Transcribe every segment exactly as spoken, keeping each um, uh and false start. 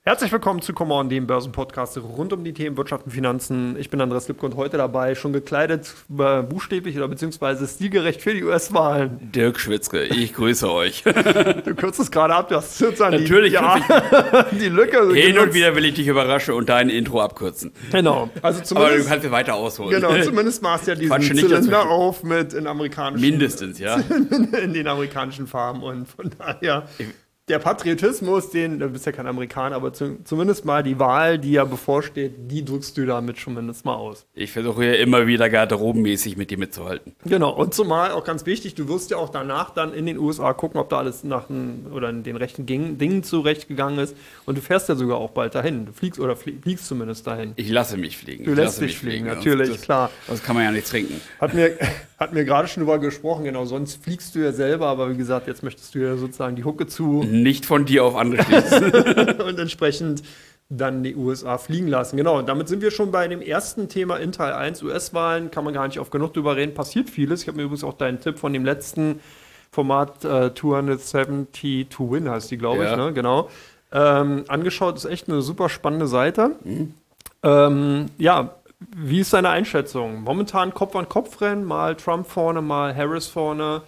Herzlich willkommen zu Come On, dem Börsenpodcast rund um die Themen Wirtschaft und Finanzen. Ich bin Andreas Lipke und heute dabei, schon gekleidet, äh, buchstäblich oder beziehungsweise stilgerecht für die U S-Wahlen. Dirk Schwitzke, ich grüße euch. Du kürzt es gerade ab, du hast sozusagen Natürlich die, ja, die Lücke. Hin genutzt. Und wieder will ich dich überraschen und dein Intro abkürzen. Genau. Also Aber du kannst mir weiter ausholen. Genau, zumindest machst du ja diesen Quatsche nicht Zylinder dazwischen. auf mit in amerikanischen... Mindestens, ja. in den amerikanischen Farben und von daher... Der Patriotismus, den, du bist ja kein Amerikaner, aber zu, zumindest mal die Wahl, die ja bevorsteht, die drückst du damit zumindest mal aus. Ich versuche ja immer wieder garderobenmäßig mit dir mitzuhalten. Genau, und zumal auch ganz wichtig, du wirst ja auch danach dann in den U S A gucken, ob da alles nach den, oder in den rechten Ging, Dingen zurechtgegangen ist. Und du fährst ja sogar auch bald dahin. Du fliegst oder fliegst zumindest dahin. Ich lasse mich fliegen. Du ich lässt lasse dich fliegen, fliegen. natürlich, das, klar. Das kann man ja nicht trinken. Hat mir, hat mir gerade schon drüber gesprochen, genau, sonst fliegst du ja selber, aber wie gesagt, jetzt möchtest du ja sozusagen die Hucke zu... Nicht von dir auf andere schließen. und entsprechend dann die U S A fliegen lassen. Genau, und damit sind wir schon bei dem ersten Thema in Teil eins, U S-Wahlen, kann man gar nicht oft genug drüber reden, passiert vieles. Ich habe mir übrigens auch deinen Tipp von dem letzten Format äh, zweihundertsiebzig to Win heißt die, glaube ja. ich, ne? Genau. Ähm, angeschaut, ist echt eine super spannende Seite. Mhm. Ähm, ja, wie ist deine Einschätzung? Momentan Kopf-an-Kopf-Rennen, mal Trump vorne, mal Harris vorne.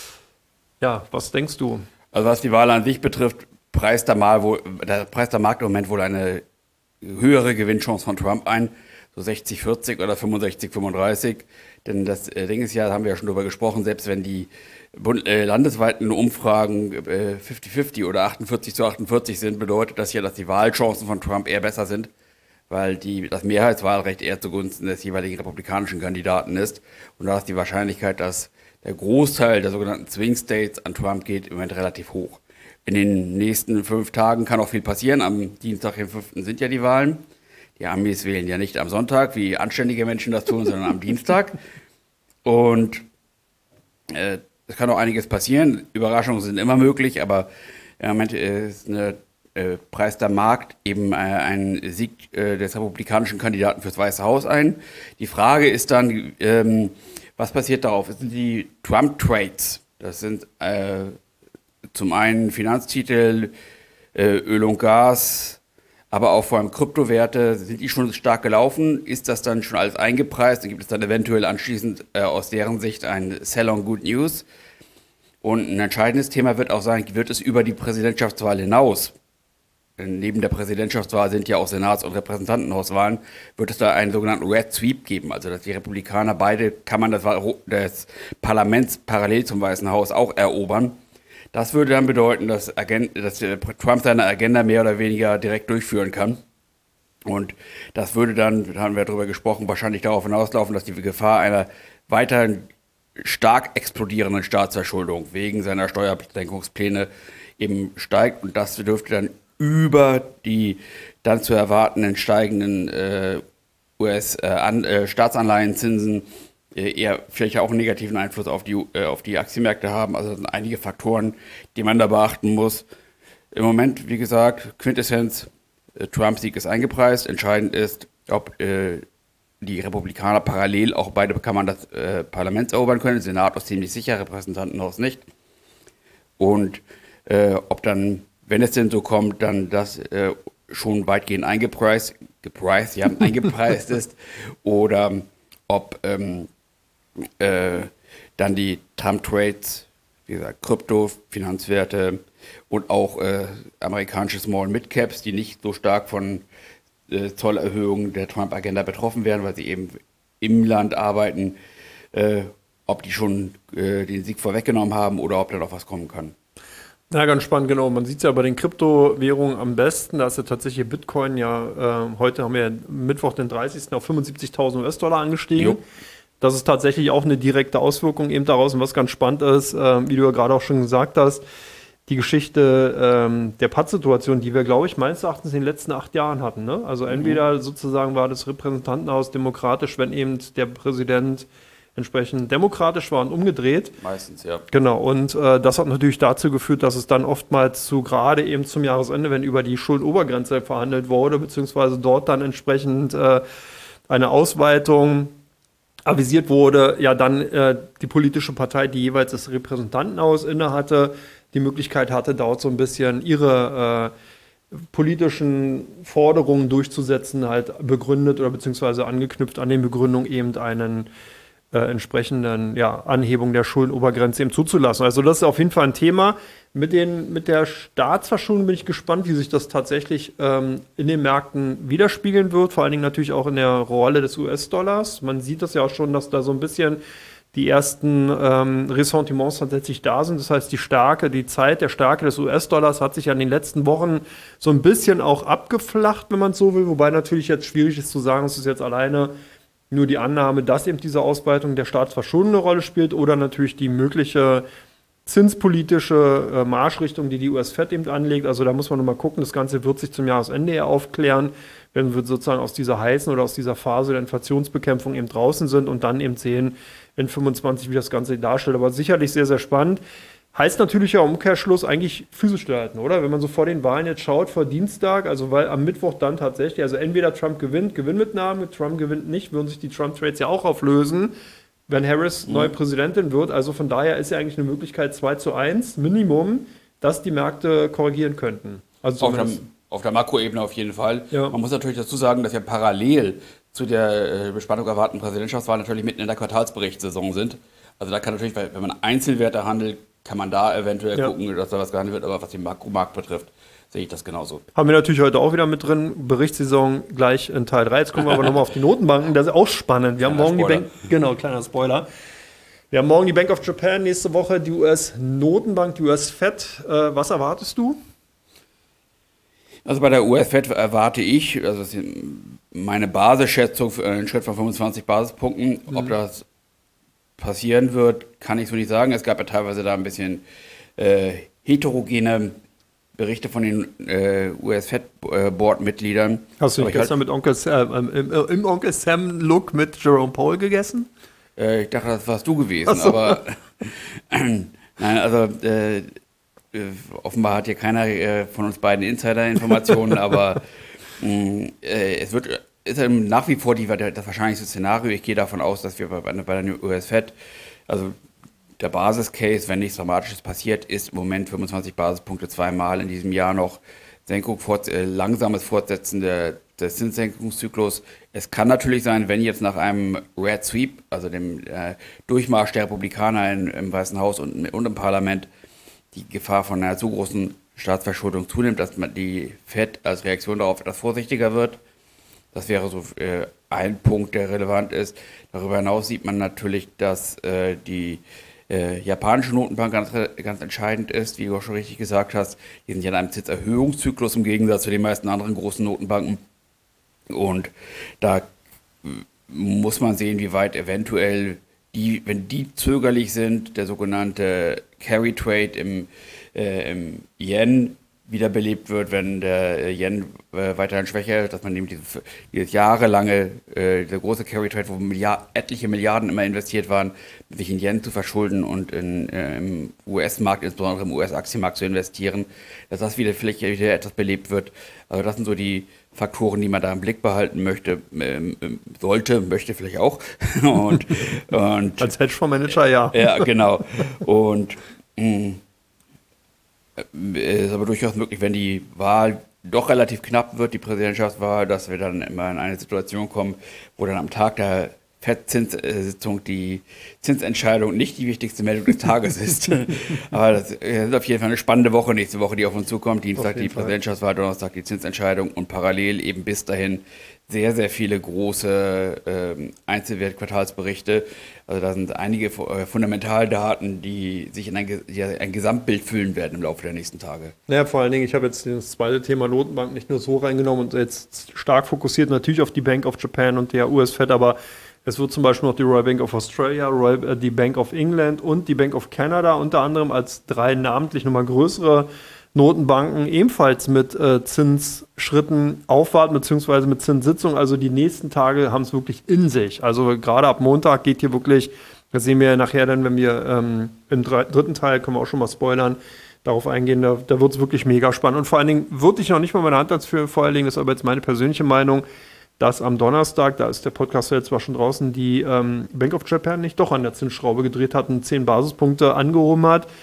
Ja, was denkst du? Also was die Wahl an sich betrifft, preist der, mal wohl, der, preist der Markt im Moment wohl eine höhere Gewinnchance von Trump ein, so sechzig vierzig oder fünfundsechzig fünfunddreißig. Denn das äh, Ding ist ja, da haben wir ja schon drüber gesprochen, selbst wenn die Bund, äh, landesweiten Umfragen äh, fünfzig fünfzig oder achtundvierzig zu achtundvierzig sind, bedeutet das ja, dass die Wahlchancen von Trump eher besser sind, weil die, das Mehrheitswahlrecht eher zugunsten des jeweiligen republikanischen Kandidaten ist. Und da ist die Wahrscheinlichkeit, dass der Großteil der sogenannten Swing States an Trump geht, im Moment relativ hoch. In den nächsten fünf Tagen kann auch viel passieren. Am Dienstag, den fünften sind ja die Wahlen. Die Amis wählen ja nicht am Sonntag, wie anständige Menschen das tun, sondern am Dienstag. Und äh, es kann auch einiges passieren. Überraschungen sind immer möglich, aber im Moment ist eine, äh, preist der Markt eben äh, einen Sieg äh, des republikanischen Kandidaten fürs Weiße Haus ein. Die Frage ist dann, ähm, was passiert darauf? Das sind die Trump-Trades. Das sind äh, zum einen Finanztitel, äh, Öl und Gas, aber auch vor allem Kryptowerte. Sind die schon stark gelaufen? Ist das dann schon alles eingepreist? Dann gibt es dann eventuell anschließend äh, aus deren Sicht ein Sell on Good News. Und ein entscheidendes Thema wird auch sein, wird es über die Präsidentschaftswahl hinaus, neben der Präsidentschaftswahl sind ja auch Senats- und Repräsentantenhauswahlen, wird es da einen sogenannten Red Sweep geben, also dass die Republikaner beide Kammern des, des Parlaments parallel zum Weißen Haus auch erobern. Das würde dann bedeuten, dass, Agent, dass Trump seine Agenda mehr oder weniger direkt durchführen kann. Und das würde dann, da haben wir darüber gesprochen, wahrscheinlich darauf hinauslaufen, dass die Gefahr einer weiterhin stark explodierenden Staatsverschuldung wegen seiner Steuersenkungspläne eben steigt. Und das dürfte dann über die dann zu erwartenden steigenden äh, U S-Staatsanleihenzinsen äh, äh, eher vielleicht auch einen negativen Einfluss auf die, äh, auf die Aktienmärkte haben. Also das sind einige Faktoren, die man da beachten muss. Im Moment, wie gesagt, Quintessenz, äh, Trump-Sieg ist eingepreist. Entscheidend ist, ob äh, die Republikaner parallel auch beide Kammern des äh, Parlaments erobern können. Senat ist ziemlich sicher, Repräsentantenhaus nicht. Und äh, ob dann, wenn es denn so kommt, dann das äh, schon weitgehend eingepreist, gepreist, ja, eingepreist ist, oder ob ähm, äh, dann die Trump-Trades, wie gesagt, Krypto, Finanzwerte und auch äh, amerikanische Small-Mid-Caps, die nicht so stark von äh, Zollerhöhungen der Trump-Agenda betroffen werden, weil sie eben im Land arbeiten, äh, ob die schon äh, den Sieg vorweggenommen haben oder ob da noch was kommen kann. Ja, ganz spannend, genau. Man sieht es ja bei den Kryptowährungen am besten. Da ist ja tatsächlich Bitcoin ja, äh, heute haben wir ja Mittwoch den dreißigsten auf fünfundsiebzigtausend U S-Dollar angestiegen. Jo. Das ist tatsächlich auch eine direkte Auswirkung eben daraus. Und was ganz spannend ist, äh, wie du ja gerade auch schon gesagt hast, die Geschichte ähm, der Pattsituation, die wir, glaube ich, meines Erachtens in den letzten acht Jahren hatten. Ne? Also entweder mhm. sozusagen war das Repräsentantenhaus demokratisch, wenn eben der Präsident entsprechend demokratisch war und umgedreht. Meistens, ja. Genau, und äh, das hat natürlich dazu geführt, dass es dann oftmals zu, gerade eben zum Jahresende, wenn über die Schuldenobergrenze verhandelt wurde, beziehungsweise dort dann entsprechend äh, eine Ausweitung avisiert wurde, ja dann äh, die politische Partei, die jeweils das Repräsentantenhaus innehatte, die Möglichkeit hatte, dort so ein bisschen ihre politischen Forderungen durchzusetzen, halt begründet oder beziehungsweise angeknüpft an den Begründungen eben einen äh, entsprechenden ja, Anhebung der Schuldenobergrenze eben zuzulassen. Also das ist auf jeden Fall ein Thema. Mit, den, mit der Staatsverschuldung bin ich gespannt, wie sich das tatsächlich ähm, in den Märkten widerspiegeln wird, vor allen Dingen natürlich auch in der Rolle des U S-Dollars. Man sieht das ja auch schon, dass da so ein bisschen die ersten ähm, Ressentiments tatsächlich da sind. Das heißt, die Stärke, die Zeit der Stärke des U S-Dollars hat sich ja in den letzten Wochen so ein bisschen auch abgeflacht, wenn man es so will. Wobei natürlich jetzt schwierig ist zu sagen, es ist jetzt alleine nur die Annahme, dass eben diese Ausweitung der Staatsverschuldung eine Rolle spielt oder natürlich die mögliche zinspolitische äh, Marschrichtung, die die U S-Fed eben anlegt. Also da muss man nochmal gucken, das Ganze wird sich zum Jahresende eher aufklären, wenn wir sozusagen aus dieser heißen oder aus dieser Phase der Inflationsbekämpfung eben draußen sind und dann eben sehen in fünfundzwanzig, wie das Ganze darstellt. Aber sicherlich sehr, sehr spannend. Heißt natürlich ja im Umkehrschluss eigentlich Füße stillhalten, oder? Wenn man so vor den Wahlen jetzt schaut, vor Dienstag, also weil am Mittwoch dann tatsächlich, also entweder Trump gewinnt, Gewinnmitnahme, Trump gewinnt nicht, würden sich die Trump-Trades ja auch auflösen, wenn Harris mhm. neue Präsidentin wird. Also von daher ist ja eigentlich eine Möglichkeit zwei zu eins Minimum, dass die Märkte korrigieren könnten. Also auf, der, auf der Makroebene auf jeden Fall. Ja. Man muss natürlich dazu sagen, dass wir parallel zu der äh, Spannung erwarteten Präsidentschaftswahl natürlich mitten in der Quartalsberichtssaison sind. Also da kann natürlich, wenn man Einzelwerte handelt, kann man da eventuell ja. gucken, dass da was gehandelt wird. Aber was den Makromarkt betrifft, sehe ich das genauso. Haben wir natürlich heute auch wieder mit drin. Berichtssaison gleich in Teil drei. Jetzt gucken wir aber nochmal auf die Notenbanken. Das ist auch spannend. Wir kleiner haben morgen Spoiler. die Bank, genau, kleiner Spoiler. Wir haben morgen die Bank of Japan, nächste Woche die U S-Notenbank, die U S-Fed. Äh, was erwartest du? Also bei der U S-Fed erwarte ich, also meine Basisschätzung für einen Schritt von fünfundzwanzig Basispunkten. Mhm. Ob das passieren wird, kann ich so nicht sagen. Es gab ja teilweise da ein bisschen äh, heterogene Berichte von den äh, U S-Fed-Board-Mitgliedern. Hast du nicht gestern halt, mit Onkel Sam, äh, im, im Onkel Sam-Look mit Jerome Powell gegessen? Äh, ich dachte, das warst du gewesen, so. aber nein, also äh, offenbar hat hier keiner äh, von uns beiden Insider-Informationen, aber mh, äh, es wird ist nach wie vor die, das wahrscheinlichste Szenario. Ich gehe davon aus, dass wir bei, bei der U S-Fed, also der Basis-Case, wenn nichts Dramatisches passiert, ist im Moment fünfundzwanzig Basispunkte zweimal in diesem Jahr noch Senkung, fort, äh, langsames Fortsetzen der, des Zinssenkungszyklus. Es kann natürlich sein, wenn jetzt nach einem Red Sweep, also dem äh, Durchmarsch der Republikaner in, im Weißen Haus und, und im Parlament, die Gefahr von einer zu großen Staatsverschuldung zunimmt, dass man die Fed als Reaktion darauf etwas vorsichtiger wird. Das wäre so äh, ein Punkt, der relevant ist. Darüber hinaus sieht man natürlich, dass äh, die äh, japanische Notenbank ganz, ganz entscheidend ist, wie du auch schon richtig gesagt hast. Die sind ja in einem Zinserhöhungszyklus im Gegensatz zu den meisten anderen großen Notenbanken. Und da muss man sehen, wie weit eventuell, die, wenn die zögerlich sind, der sogenannte Carry Trade im, äh, im Yen wiederbelebt wird, wenn der Yen äh, weiterhin schwächer ist, dass man eben dieses, dieses jahrelange, äh, der große Carry Trade, wo Milliard, etliche Milliarden immer investiert waren, sich in Yen zu verschulden und in, äh, im U S-Markt, insbesondere im U S-Aktienmarkt zu investieren, dass das wieder vielleicht wieder etwas belebt wird. Also das sind so die Faktoren, die man da im Blick behalten möchte, ähm, sollte, möchte vielleicht auch. und, und, Als Hedgefondsmanager, ja. Ja, genau. Und mh, ist aber durchaus möglich, wenn die Wahl doch relativ knapp wird, die Präsidentschaftswahl, dass wir dann immer in eine Situation kommen, wo dann am Tag der Fed-Zinssitzung die Zinsentscheidung nicht die wichtigste Meldung des Tages ist. Aber das ist auf jeden Fall eine spannende Woche nächste Woche, die auf uns zukommt. Dienstag die Präsidentschaftswahl, Donnerstag die Zinsentscheidung und parallel eben bis dahin sehr, sehr viele große äh, Einzelwert-Quartalsberichte. Also da sind einige äh, Fundamentaldaten, die sich in ein, die ein Gesamtbild füllen werden im Laufe der nächsten Tage. Naja, vor allen Dingen, ich habe jetzt das zweite Thema Notenbank nicht nur so reingenommen und jetzt stark fokussiert natürlich auf die Bank of Japan und der U S-Fed, aber es wird zum Beispiel noch die Royal Bank of Australia, Royal, äh, die Bank of England und die Bank of Canada unter anderem als drei namentlich nochmal größere Notenbanken ebenfalls mit äh, Zinsschritten aufwarten, beziehungsweise mit Zinssitzungen. Also die nächsten Tage haben es wirklich in sich. Also gerade ab Montag geht hier wirklich, das sehen wir ja nachher dann, wenn wir ähm, im drei, dritten Teil, können wir auch schon mal spoilern, darauf eingehen, da, da wird es wirklich mega spannend. Und vor allen Dingen würde ich noch nicht mal meine Hand dafür vorlegen, das ist aber jetzt meine persönliche Meinung, dass am Donnerstag, da ist der Podcast jetzt zwar schon draußen, die ähm, Bank of Japan nicht doch an der Zinsschraube gedreht hat und zehn Basispunkte angehoben hat.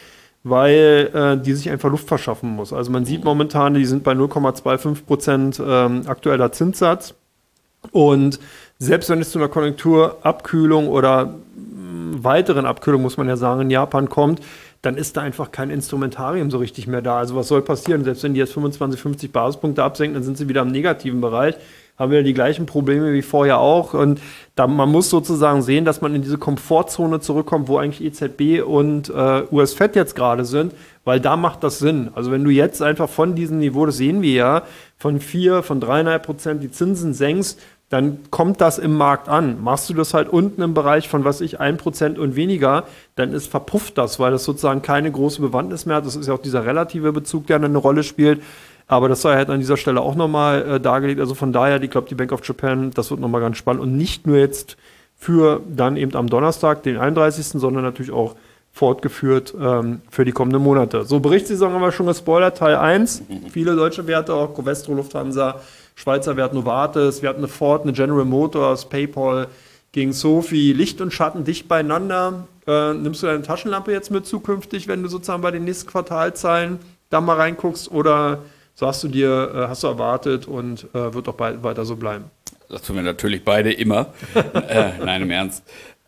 weil äh, die sich einfach Luft verschaffen muss. Also man sieht momentan, die sind bei null Komma fünfundzwanzig Prozent ähm, aktueller Zinssatz. Und selbst wenn es zu einer Konjunkturabkühlung oder mh, weiteren Abkühlung, muss man ja sagen, in Japan kommt, dann ist da einfach kein Instrumentarium so richtig mehr da. Also was soll passieren? Selbst wenn die jetzt fünfundzwanzig, fünfzig Basispunkte absenken, dann sind sie wieder im negativen Bereich. Haben wir die gleichen Probleme wie vorher auch. Und da, man muss sozusagen sehen, dass man in diese Komfortzone zurückkommt, wo eigentlich E Z B und äh, U S-Fed jetzt gerade sind, weil da macht das Sinn. Also wenn du jetzt einfach von diesem Niveau, das sehen wir ja, von vier, von drei Komma fünf Prozent die Zinsen senkst, dann kommt das im Markt an. Machst du das halt unten im Bereich von, was ich, ein Prozent und weniger, dann ist verpufft das, weil das sozusagen keine große Bewandtnis mehr hat. Das ist ja auch dieser relative Bezug, der eine Rolle spielt. Aber das sei halt an dieser Stelle auch nochmal äh, dargelegt. Also von daher, ich glaube, die Bank of Japan, das wird nochmal ganz spannend. Und nicht nur jetzt für dann eben am Donnerstag, den einunddreißigsten, sondern natürlich auch fortgeführt ähm, für die kommenden Monate. So, Berichtssaison haben wir schon gespoilert, Teil eins. Viele deutsche Werte, auch Covestro, Lufthansa, Schweizer Wert Novartis, wir hatten eine Ford, eine General Motors, PayPal gegen Sophie, Licht und Schatten dicht beieinander. Äh, nimmst du deine Taschenlampe jetzt mit zukünftig, wenn du sozusagen bei den nächsten Quartalzahlen da mal reinguckst, oder so hast du dir, äh, hast du erwartet und äh, wird auch bald weiter so bleiben? Das tun wir natürlich beide immer. äh, nein, im Ernst.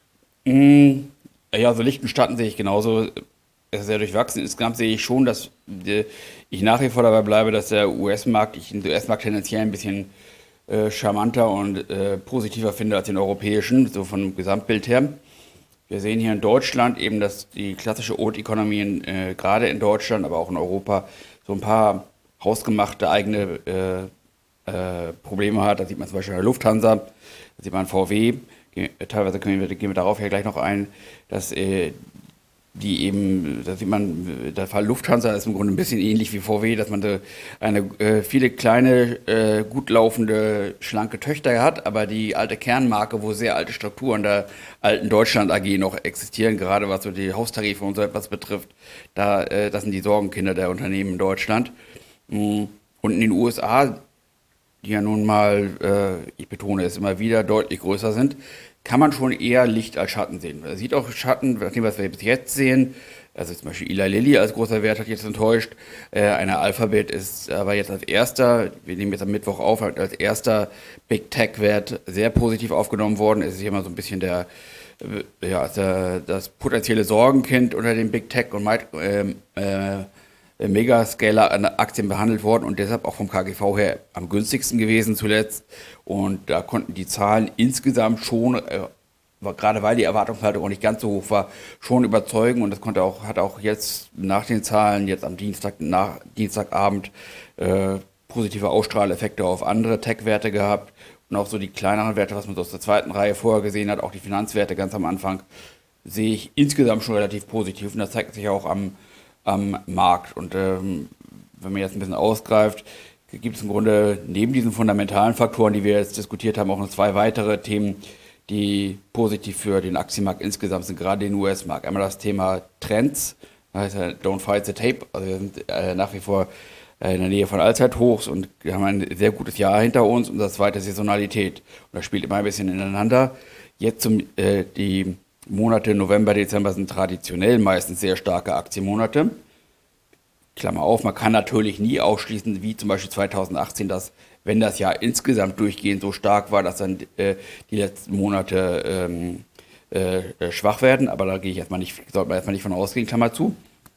Mm, ja, so Licht und Schatten sehe ich genauso. Es ist sehr durchwachsen. Insgesamt sehe ich schon, dass äh, ich nach wie vor dabei bleibe, dass der U S-Markt, ich den U S-Markt tendenziell ein bisschen äh, charmanter und äh, positiver finde als den europäischen, so vom Gesamtbild her. Wir sehen hier in Deutschland eben, dass die klassische Old Economy, in, äh, gerade in Deutschland, aber auch in Europa, so ein paar hausgemachte eigene äh, äh, Probleme hat. Da sieht man zum Beispiel bei der Lufthansa, da sieht man V W, Ge teilweise können wir, gehen wir darauf ja gleich noch ein, dass äh, die eben, da sieht man, der Fall Lufthansa ist im Grunde ein bisschen ähnlich wie V W, dass man so eine, äh, viele kleine, äh, gut laufende, schlanke Töchter hat, aber die alte Kernmarke, wo sehr alte Strukturen der alten Deutschland A G noch existieren, gerade was so die Haustarife und so etwas betrifft, da, äh, das sind die Sorgenkinder der Unternehmen in Deutschland. Und in den U S A, die ja nun mal, äh, ich betone es immer wieder, deutlich größer sind, kann man schon eher Licht als Schatten sehen. Man sieht auch Schatten, nach dem, was wir bis jetzt sehen, also zum Beispiel Eli Lilly als großer Wert hat jetzt enttäuscht, äh, eine Alphabet ist aber jetzt als erster, wir nehmen jetzt am Mittwoch auf, als erster Big Tech-Wert sehr positiv aufgenommen worden. Es ist hier mal so ein bisschen der, äh, ja, der, das potenzielle Sorgenkind unter den Big Tech und äh, äh, Megascaler-Aktien behandelt worden und deshalb auch vom K G V her am günstigsten gewesen zuletzt. Und da konnten die Zahlen insgesamt schon, äh, gerade weil die Erwartungshaltung auch nicht ganz so hoch war, schon überzeugen. Und das konnte auch, hat auch jetzt nach den Zahlen, jetzt am Dienstag, nach Dienstagabend, äh, positive Ausstrahleffekte auf andere Tech-Werte gehabt. Und auch so die kleineren Werte, was man so aus der zweiten Reihe vorher gesehen hat, auch die Finanzwerte ganz am Anfang, sehe ich insgesamt schon relativ positiv. Und das zeigt sich auch am am Markt. Und ähm, wenn man jetzt ein bisschen ausgreift, gibt es im Grunde neben diesen fundamentalen Faktoren, die wir jetzt diskutiert haben, auch noch zwei weitere Themen, die positiv für den Aktienmarkt insgesamt sind, gerade den U S-Markt. Einmal das Thema Trends, das heißt ja, don't fight the tape, also wir sind äh, nach wie vor äh, in der Nähe von Allzeithochs und wir haben ein sehr gutes Jahr hinter uns und das zweite Saisonalität. Und das spielt immer ein bisschen ineinander. Jetzt zum, äh, die Monate November, Dezember sind traditionell meistens sehr starke Aktienmonate. Klammer auf, man kann natürlich nie ausschließen, wie zum Beispiel zweitausendachtzehn, dass, wenn das Jahr insgesamt durchgehend so stark war, dass dann äh, die letzten Monate ähm, äh, schwach werden. Aber da gehe ich erstmal nicht, sollte man erstmal nicht von ausgehen, Klammer zu.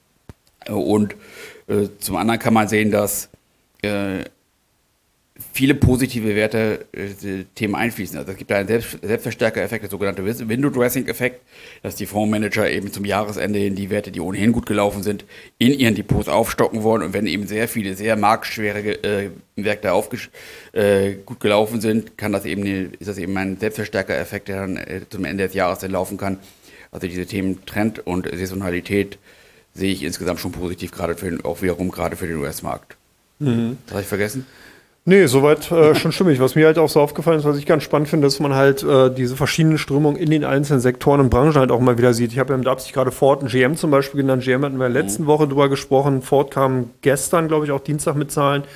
Und äh, zum anderen kann man sehen, dass äh, viele positive Werte äh, Themen einfließen. Also es gibt da einen Selbst Selbstverstärker-Effekt, der sogenannte Window-Dressing-Effekt, dass die Fondsmanager eben zum Jahresende hin die Werte, die ohnehin gut gelaufen sind, in ihren Depots aufstocken wollen. Und wenn eben sehr viele, sehr marktschwere äh, Werte äh, gut gelaufen sind, kann das eben, ist das eben ein Selbstverstärker-Effekt, der dann äh, zum Ende des Jahres dann laufen kann. Also diese Themen Trend und Saisonalität sehe ich insgesamt schon positiv, gerade für den, auch wiederum gerade für den U S-Markt. Mhm. Das habe ich vergessen? Nee, soweit äh, schon stimmig. Was mir halt auch so aufgefallen ist, was ich ganz spannend finde, dass man halt äh, diese verschiedenen Strömungen in den einzelnen Sektoren und Branchen halt auch mal wieder sieht. Ich habe ja im Leipzig gerade Ford und G M zum Beispiel genannt. G M hatten wir in der letzten Woche drüber gesprochen. Ford kam gestern, glaube ich, auch Dienstag mit Zahlen.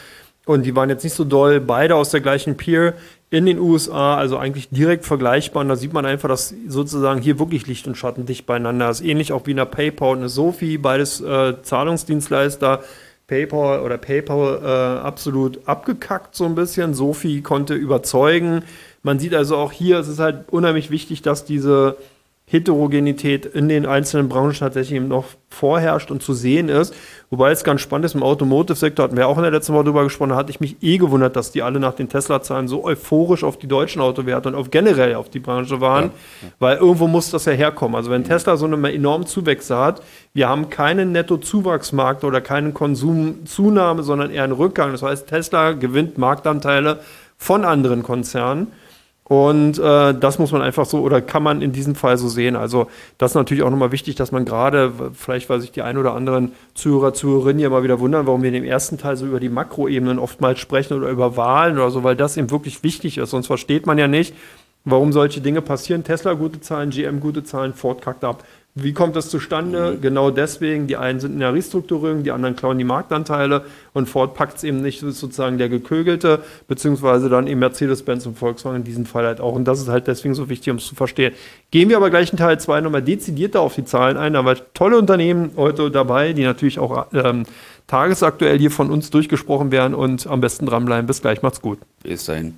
Und die waren jetzt nicht so doll, beide aus der gleichen Peer in den U S A, also eigentlich direkt vergleichbar. Und da sieht man einfach, dass sozusagen hier wirklich Licht und Schatten dicht beieinander ist. Ähnlich auch wie in der PayPal und eine Sophie, beides äh, Zahlungsdienstleister. PayPal oder PayPal äh, absolut abgekackt so ein bisschen. Sophie konnte überzeugen. Man sieht also auch hier, es ist halt unheimlich wichtig, dass diese Heterogenität in den einzelnen Branchen tatsächlich eben noch vorherrscht und zu sehen ist. Wobei es ganz spannend ist, im Automotive-Sektor hatten wir auch in der letzten Woche drüber gesprochen, da hatte ich mich eh gewundert, dass die alle nach den Tesla-Zahlen so euphorisch auf die deutschen Autowerte und auf generell auf die Branche waren, ja, ja. Weil irgendwo muss das ja herkommen. Also wenn mhm. Tesla so eine enormen Zuwächse hat, wir haben keinen Netto-Zuwachsmarkt oder keinen Konsumzunahme, sondern eher einen Rückgang. Das heißt, Tesla gewinnt Marktanteile von anderen Konzernen. Und äh, das muss man einfach so, oder kann man in diesem Fall so sehen. Also das ist natürlich auch nochmal wichtig, dass man gerade, vielleicht weil sich die ein oder anderen Zuhörer, Zuhörerinnen ja mal wieder wundern, warum wir in dem ersten Teil so über die Makroebenen oftmals sprechen oder über Wahlen oder so, weil das eben wirklich wichtig ist. Sonst versteht man ja nicht, warum solche Dinge passieren. Tesla gute Zahlen, G M gute Zahlen, Ford kackt ab. Wie kommt das zustande? Mhm. Genau deswegen, die einen sind in der Restrukturierung, die anderen klauen die Marktanteile und Ford packt es eben nicht, das ist sozusagen der Gekögelte, beziehungsweise dann eben Mercedes-Benz und Volkswagen in diesem Fall halt auch. Und das ist halt deswegen so wichtig, um es zu verstehen. Gehen wir aber gleich in Teil zwei nochmal dezidierter auf die Zahlen ein. Da haben wir tolle Unternehmen heute dabei, die natürlich auch ähm, tagesaktuell hier von uns durchgesprochen werden und am besten dranbleiben. Bis gleich, macht's gut. Bis dahin.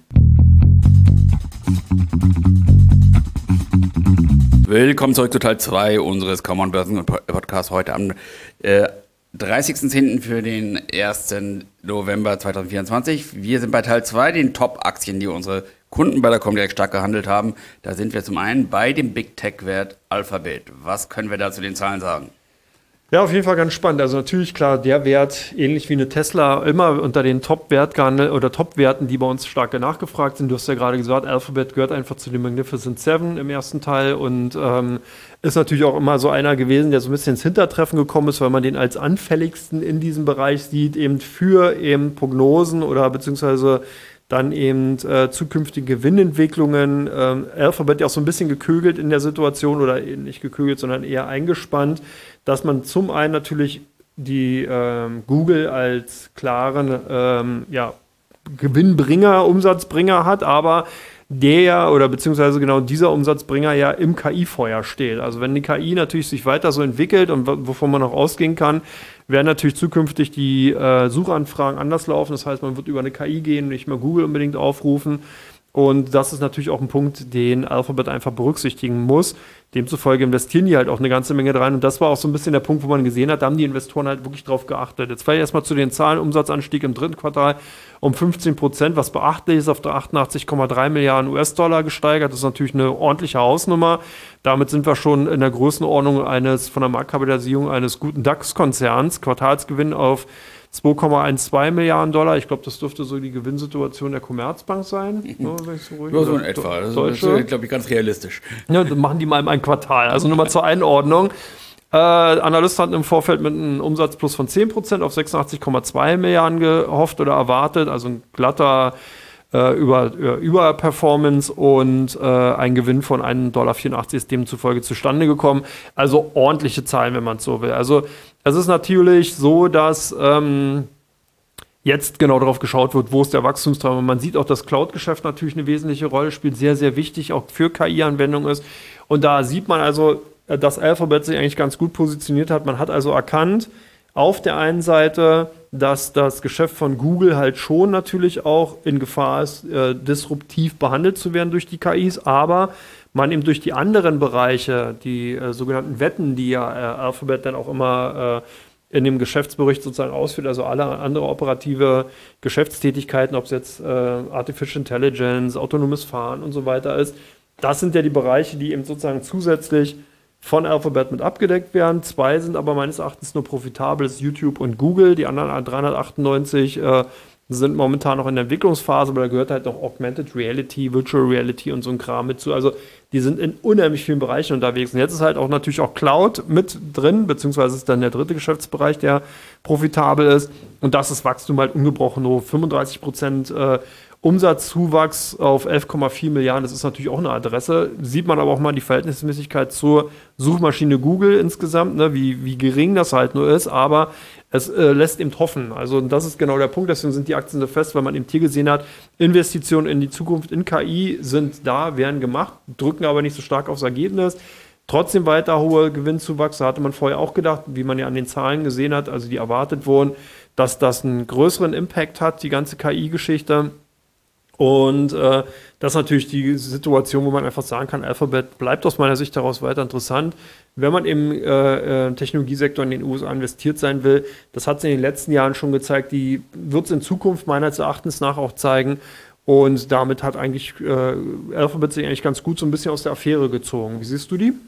Willkommen zurück zu Teil zwei unseres Common Börsen Podcasts heute am äh, dreißigsten zehnten für den ersten November zweitausendvierundzwanzig. Wir sind bei Teil zwei, den Top-Aktien, die unsere Kunden bei der Comdirect stark gehandelt haben. Da sind wir zum einen bei dem Big Tech-Wert Alphabet. Was können wir da zu den Zahlen sagen? Ja, auf jeden Fall ganz spannend. Also natürlich, klar, der Wert, ähnlich wie eine Tesla, immer unter den Top-Wert gehandelt oder Top-Werten, die bei uns stark nachgefragt sind. Du hast ja gerade gesagt, Alphabet gehört einfach zu den Magnificent Seven im ersten Teil und ähm, ist natürlich auch immer so einer gewesen, der so ein bisschen ins Hintertreffen gekommen ist, weil man den als anfälligsten in diesem Bereich sieht, eben für eben Prognosen oder beziehungsweise dann eben äh, zukünftige Gewinnentwicklungen. Ähm, Alphabet ja auch so ein bisschen gekögelt in der Situation oder nicht gekögelt, sondern eher eingespannt, dass man zum einen natürlich die ähm, Google als klaren ähm, ja, Gewinnbringer, Umsatzbringer hat, aber der oder beziehungsweise genau dieser Umsatzbringer ja im K I-Feuer steht. Also wenn die K I natürlich sich weiter so entwickelt und w- wovon man auch ausgehen kann, werden natürlich zukünftig die äh, Suchanfragen anders laufen. Das heißt, man wird über eine K I gehen, nicht mehr Google unbedingt aufrufen. Und das ist natürlich auch ein Punkt, den Alphabet einfach berücksichtigen muss. Demzufolge investieren die halt auch eine ganze Menge rein. Und das war auch so ein bisschen der Punkt, wo man gesehen hat, da haben die Investoren halt wirklich drauf geachtet. Jetzt vielleicht erstmal zu den Zahlen. Umsatzanstieg im dritten Quartal um fünfzehn Prozent, was beachtlich ist, auf achtundachtzig Komma drei Milliarden U S-Dollar gesteigert. Das ist natürlich eine ordentliche Hausnummer. Damit sind wir schon in der Größenordnung eines, von der Marktkapitalisierung eines guten DAX-Konzerns. Quartalsgewinn auf zwei Komma zwölf Milliarden Dollar. Ich glaube, das dürfte so die Gewinnsituation der Commerzbank sein. Mhm. Ja, so, ja, so in etwa. Das ist, glaube ich, ganz realistisch. Ja, dann machen die mal in ein Quartal. Also nur mal zur Einordnung. Äh, Analysten hatten im Vorfeld mit einem Umsatzplus von zehn Prozent auf sechsundachtzig Komma zwei Milliarden gehofft oder erwartet. Also ein glatter äh, über, über, Überperformance und äh, ein Gewinn von ein Komma vierundachtzig Dollar ist demzufolge zustande gekommen. Also ordentliche Zahlen, wenn man es so will. Also es ist natürlich so, dass ähm, jetzt genau darauf geschaut wird, wo ist der Wachstumstreiber. Man sieht auch, dass Cloud-Geschäft natürlich eine wesentliche Rolle spielt, sehr, sehr wichtig, auch für K I-Anwendungen ist. Und da sieht man also, dass Alphabet sich eigentlich ganz gut positioniert hat. Man hat also erkannt, auf der einen Seite, dass das Geschäft von Google halt schon natürlich auch in Gefahr ist, äh, disruptiv behandelt zu werden durch die K Is, aber man eben durch die anderen Bereiche, die äh, sogenannten Wetten, die ja äh, Alphabet dann auch immer äh, in dem Geschäftsbericht sozusagen ausführt, also alle andere operative Geschäftstätigkeiten, ob es jetzt äh, Artificial Intelligence, autonomes Fahren und so weiter ist, das sind ja die Bereiche, die eben sozusagen zusätzlich von Alphabet mit abgedeckt werden. Zwei sind aber meines Erachtens nur profitabel, das ist YouTube und Google. Die anderen dreihundertachtundneunzig äh, sind momentan noch in der Entwicklungsphase, aber da gehört halt noch Augmented Reality, Virtual Reality und so ein Kram mit zu. Also die sind in unheimlich vielen Bereichen unterwegs. Und jetzt ist halt auch natürlich auch Cloud mit drin, beziehungsweise ist dann der dritte Geschäftsbereich, der profitabel ist. Und das ist Wachstum halt ungebrochen, nur fünfunddreißig Prozent äh, Umsatzzuwachs auf elf Komma vier Milliarden, das ist natürlich auch eine Adresse. Sieht man aber auch mal die Verhältnismäßigkeit zur Suchmaschine Google insgesamt, ne, wie, wie gering das halt nur ist, aber es äh, lässt eben hoffen. Also das ist genau der Punkt, deswegen sind die Aktien so fest, weil man eben hier gesehen hat, Investitionen in die Zukunft, in K I sind da, werden gemacht, drücken aber nicht so stark aufs Ergebnis. Trotzdem weiter hohe Gewinnzuwachse hatte man vorher auch gedacht, wie man ja an den Zahlen gesehen hat, also die erwartet wurden, dass das einen größeren Impact hat, die ganze K I-Geschichte. Und äh, das ist natürlich die Situation, wo man einfach sagen kann, Alphabet bleibt aus meiner Sicht daraus weiter interessant. Wenn man im äh, äh, Technologiesektor in den U S A investiert sein will, das hat es in den letzten Jahren schon gezeigt, die wird es in Zukunft meines Erachtens nach auch zeigen. Und damit hat eigentlich äh, Alphabet sich eigentlich ganz gut so ein bisschen aus der Affäre gezogen. Wie siehst du die?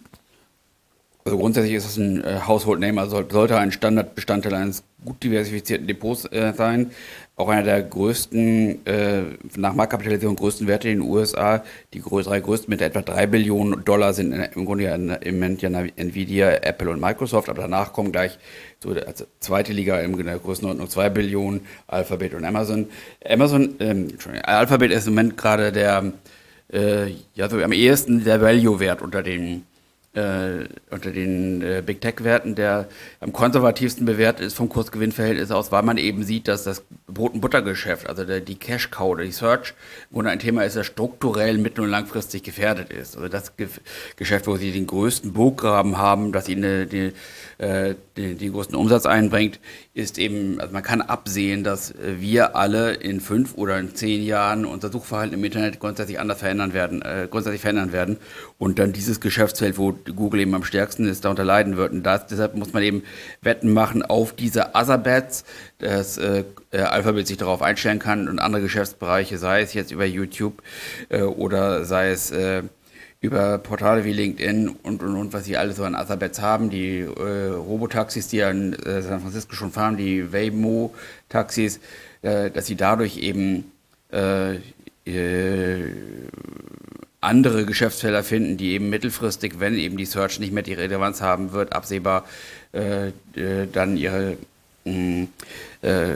Also grundsätzlich ist es ein äh, Household Name, also sollte ein Standardbestandteil eines gut diversifizierten Depots äh, sein. Auch einer der größten, äh, nach Marktkapitalisierung größten Werte in den U S A. Die drei größten mit etwa drei Billionen Dollar sind im Grunde ja im Moment ja Nvidia, Apple und Microsoft. Aber danach kommen gleich so als zweite Liga in der Größenordnung zwei Billionen, Alphabet und Amazon. Amazon, ähm, Alphabet ist im Moment gerade der, äh, ja so am ehesten der Value-Wert unter den Äh, unter den äh, Big Tech-Werten, der am konservativsten bewertet ist vom Kursgewinnverhältnis aus, weil man eben sieht, dass das Brot- und Buttergeschäft, also der, die Cash-Cow oder die Search, wo ein Thema ist, das strukturell mittel- und langfristig gefährdet ist. Also das Ge- Geschäft, wo sie den größten Burggraben haben, dass ihnen die, äh, die, die größten Umsatz einbringt, ist eben, also man kann absehen, dass wir alle in fünf oder in zehn Jahren unser Suchverhalten im Internet grundsätzlich anders verändern werden, äh, grundsätzlich verändern werden und dann dieses Geschäftsfeld, wo Google eben am stärksten ist, darunter leiden wird. Und das, deshalb muss man eben Wetten machen auf diese Other Bets, dass äh, Alphabet sich darauf einstellen kann und andere Geschäftsbereiche, sei es jetzt über YouTube äh, oder sei es äh, über Portale wie LinkedIn und, und, und was sie alles so an Other Bets haben, die äh, Robotaxis, die ja in äh, San Francisco schon fahren, die Waymo-Taxis, äh, dass sie dadurch eben äh, äh, andere Geschäftsfelder finden, die eben mittelfristig, wenn eben die Search nicht mehr die Relevanz haben wird, absehbar äh, äh, dann ihre mh, äh,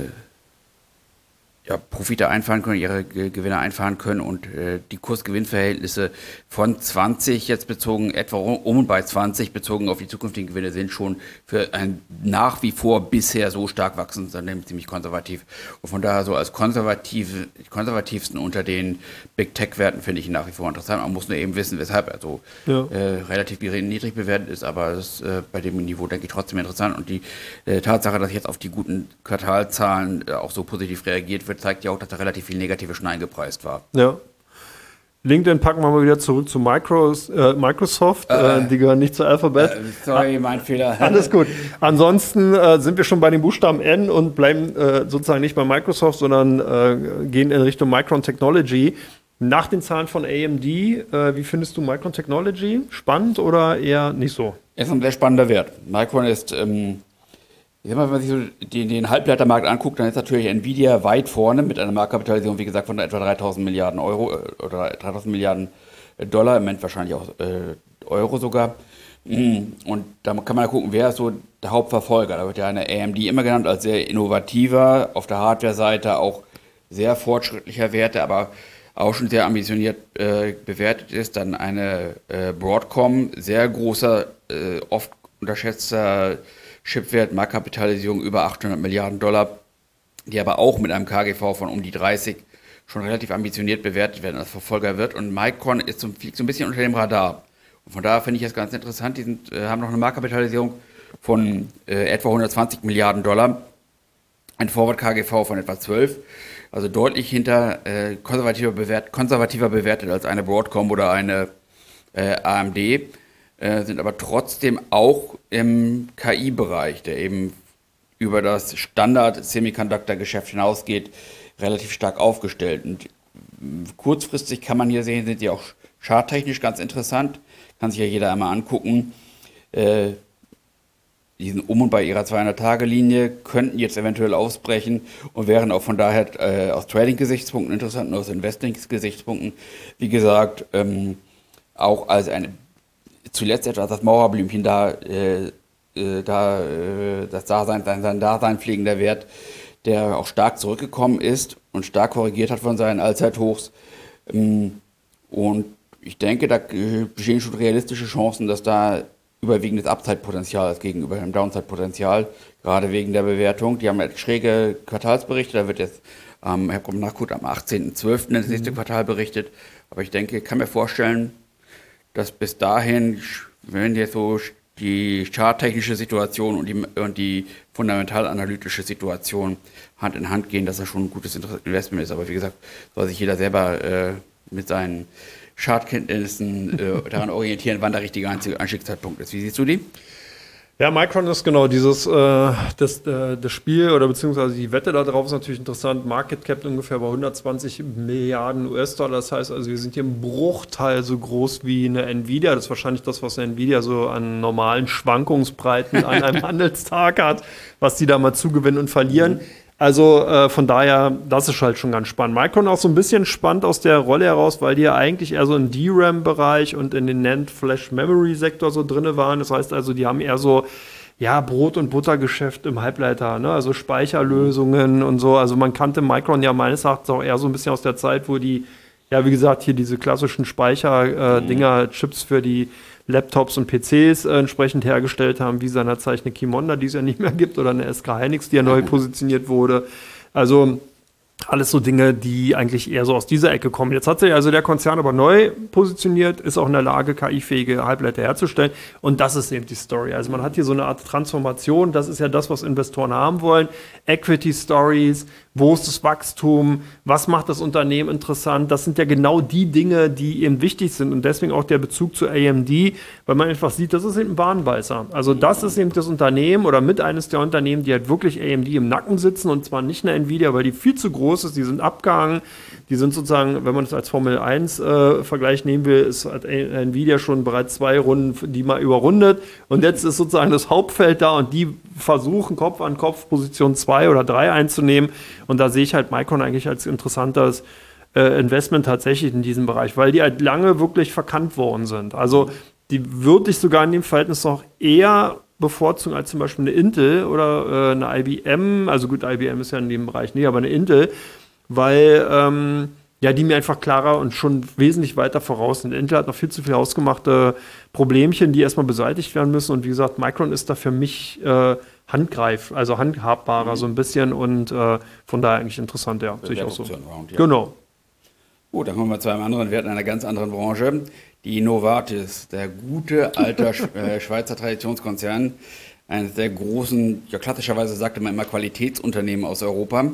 ja, Profite einfahren können, ihre Ge- Gewinne einfahren können und äh, die Kursgewinnverhältnisse von zwanzig jetzt bezogen, etwa um und bei zwanzig bezogen auf die zukünftigen Gewinne sind schon für ein nach wie vor bisher so stark wachsendes Unternehmen ziemlich konservativ. Und von daher so als konservative, konservativsten unter den Big Tech-Werten finde ich ihn nach wie vor interessant. Man muss nur eben wissen, weshalb er so ja. äh, relativ niedrig bewertet ist, aber das ist äh, bei dem Niveau, denke ich, trotzdem interessant. Und die äh, Tatsache, dass jetzt auf die guten Quartalzahlen äh, auch so positiv reagiert wird, zeigt ja auch, dass da relativ viel Negative schon eingepreist war. Ja. LinkedIn packen wir mal wieder zurück zu Micro, äh, Microsoft. Äh, äh, die gehören nicht zu Alphabet. Äh, sorry, mein Fehler. Alles gut. Ansonsten äh, sind wir schon bei dem Buchstaben N und bleiben äh, sozusagen nicht bei Microsoft, sondern äh, gehen in Richtung Micron Technology. Nach den Zahlen von A M D, äh, wie findest du Micron Technology? Spannend oder eher nicht so? Ist ein sehr spannender Wert. Micron ist... Ähm Ich sag mal, wenn man sich so den, den Halbleitermarkt anguckt, dann ist natürlich Nvidia weit vorne mit einer Marktkapitalisierung, wie gesagt, von etwa dreitausend Milliarden Euro äh, oder dreitausend Milliarden Dollar, im Moment wahrscheinlich auch äh, Euro sogar. Und da kann man ja gucken, wer ist so der Hauptverfolger. Da wird ja eine A M D immer genannt als sehr innovativer, auf der Hardware-Seite auch sehr fortschrittlicher Werte, aber auch schon sehr ambitioniert äh, bewertet ist. Dann eine äh, Broadcom, sehr großer, äh, oft unterschätzter Chipwert, Marktkapitalisierung über achthundert Milliarden Dollar, die aber auch mit einem K G V von um die dreißig schon relativ ambitioniert bewertet werden als Verfolger wird. Und Micron ist so, fliegt so ein bisschen unter dem Radar. Und von daher finde ich das ganz interessant. Die sind, äh, haben noch eine Marktkapitalisierung von äh, etwa hundertzwanzig Milliarden Dollar, ein Forward-K G V von etwa zwölf, also deutlich hinter äh, konservativer, bewert, konservativer bewertet als eine Broadcom oder eine äh, A M D. Sind aber trotzdem auch im K I-Bereich, der eben über das Standard-Semiconductor-Geschäft hinausgeht, relativ stark aufgestellt. Und kurzfristig kann man hier sehen, sind die auch charttechnisch ganz interessant. Kann sich ja jeder einmal angucken. Äh, die sind um und bei ihrer zweihundert-Tage-Linie, könnten jetzt eventuell ausbrechen und wären auch von daher äh, aus Trading-Gesichtspunkten interessant und aus Investing-Gesichtspunkten, wie gesagt, ähm, auch als eine zuletzt etwas das Mauerblümchen da, äh, da äh, das Dasein, sein, sein Dasein pflegender Wert, der auch stark zurückgekommen ist und stark korrigiert hat von seinen Allzeithochs. Und ich denke, da bestehen schon realistische Chancen, dass da überwiegendes Upside-Potenzial ist gegenüber dem Downside-Potenzial, gerade wegen der Bewertung. Die haben halt schräge Quartalsberichte, da wird jetzt, ähm, ich habe nachgeguckt, am achtzehnten zwölften das nächste mhm. Quartal berichtet. Aber ich denke, ich kann mir vorstellen, dass bis dahin, wenn jetzt so die charttechnische Situation und die, und die fundamentalanalytische Situation Hand in Hand gehen, dass das schon ein gutes Investment ist. Aber wie gesagt, soll sich jeder selber äh, mit seinen Chartkenntnissen äh, daran orientieren, wann der richtige Einstiegszeitpunkt ist. Wie siehst du die? Ja, Micron ist genau dieses äh, das, äh, das Spiel oder beziehungsweise die Wette da drauf ist natürlich interessant. Market Cap ungefähr bei hundertzwanzig Milliarden U S-Dollar. Das heißt also, wir sind hier im Bruchteil so groß wie eine Nvidia. Das ist wahrscheinlich das, was eine Nvidia so an normalen Schwankungsbreiten an einem Handelstag hat, was die da mal zugewinnen und verlieren. Mhm. Also äh, von daher, das ist halt schon ganz spannend. Micron auch so ein bisschen spannend aus der Rolle heraus, weil die ja eigentlich eher so im D RAM-Bereich und in den NAND-Flash-Memory-Sektor so drin waren. Das heißt also, die haben eher so ja, Brot- und Buttergeschäft im Halbleiter, ne? Also Speicherlösungen und so. Also man kannte Micron ja meines Erachtens auch eher so ein bisschen aus der Zeit, wo die, ja wie gesagt, hier diese klassischen Speicher-Dinger, äh, Chips für die Laptops und P Cs äh, entsprechend hergestellt haben, wie seinerzeit eine Qimonda, die es ja nicht mehr gibt, oder eine S K Hynix, die ja neu positioniert wurde. Also alles so Dinge, die eigentlich eher so aus dieser Ecke kommen. Jetzt hat sich also der Konzern aber neu positioniert, ist auch in der Lage, K I-fähige Halbleiter herzustellen. Und das ist eben die Story. Also man hat hier so eine Art Transformation. Das ist ja das, was Investoren haben wollen. Equity-Stories, wo ist das Wachstum, was macht das Unternehmen interessant. Das sind ja genau die Dinge, die eben wichtig sind. Und deswegen auch der Bezug zu A M D, weil man einfach sieht, das ist eben ein Bahnbeißer. Also das ist eben das Unternehmen oder mit eines der Unternehmen, die halt wirklich A M D im Nacken sitzen. Und zwar nicht eine Nvidia, weil die viel zu groß ist, die sind abgehangen, die sind sozusagen, wenn man das als Formel eins äh, Vergleich nehmen will, ist hat Nvidia schon bereits zwei Runden, die mal überrundet und jetzt ist sozusagen das Hauptfeld da und die versuchen Kopf an Kopf Position zwei oder drei einzunehmen und da sehe ich halt Micron eigentlich als interessantes äh, Investment tatsächlich in diesem Bereich, weil die halt lange wirklich verkannt worden sind. Also die würde ich sogar in dem Verhältnis noch eher bevorzugen als zum Beispiel eine Intel oder äh, eine I B M, also gut, I B M ist ja in dem Bereich nicht, aber eine Intel, weil ähm, ja, die mir einfach klarer und schon wesentlich weiter voraus sind. Intel hat noch viel zu viele ausgemachte Problemchen, die erstmal beseitigt werden müssen und wie gesagt, Micron ist da für mich äh, handgreif, also handhabbarer mhm. so ein bisschen und äh, von daher eigentlich interessant, ja, sehe ich auch so. Round, ja. Genau. Gut, dann kommen wir zu einem anderen Wert in einer ganz anderen Branche. Die Novartis, der gute alte äh, Schweizer Traditionskonzern, eines der großen, ja klassischerweise sagte man immer Qualitätsunternehmen aus Europa.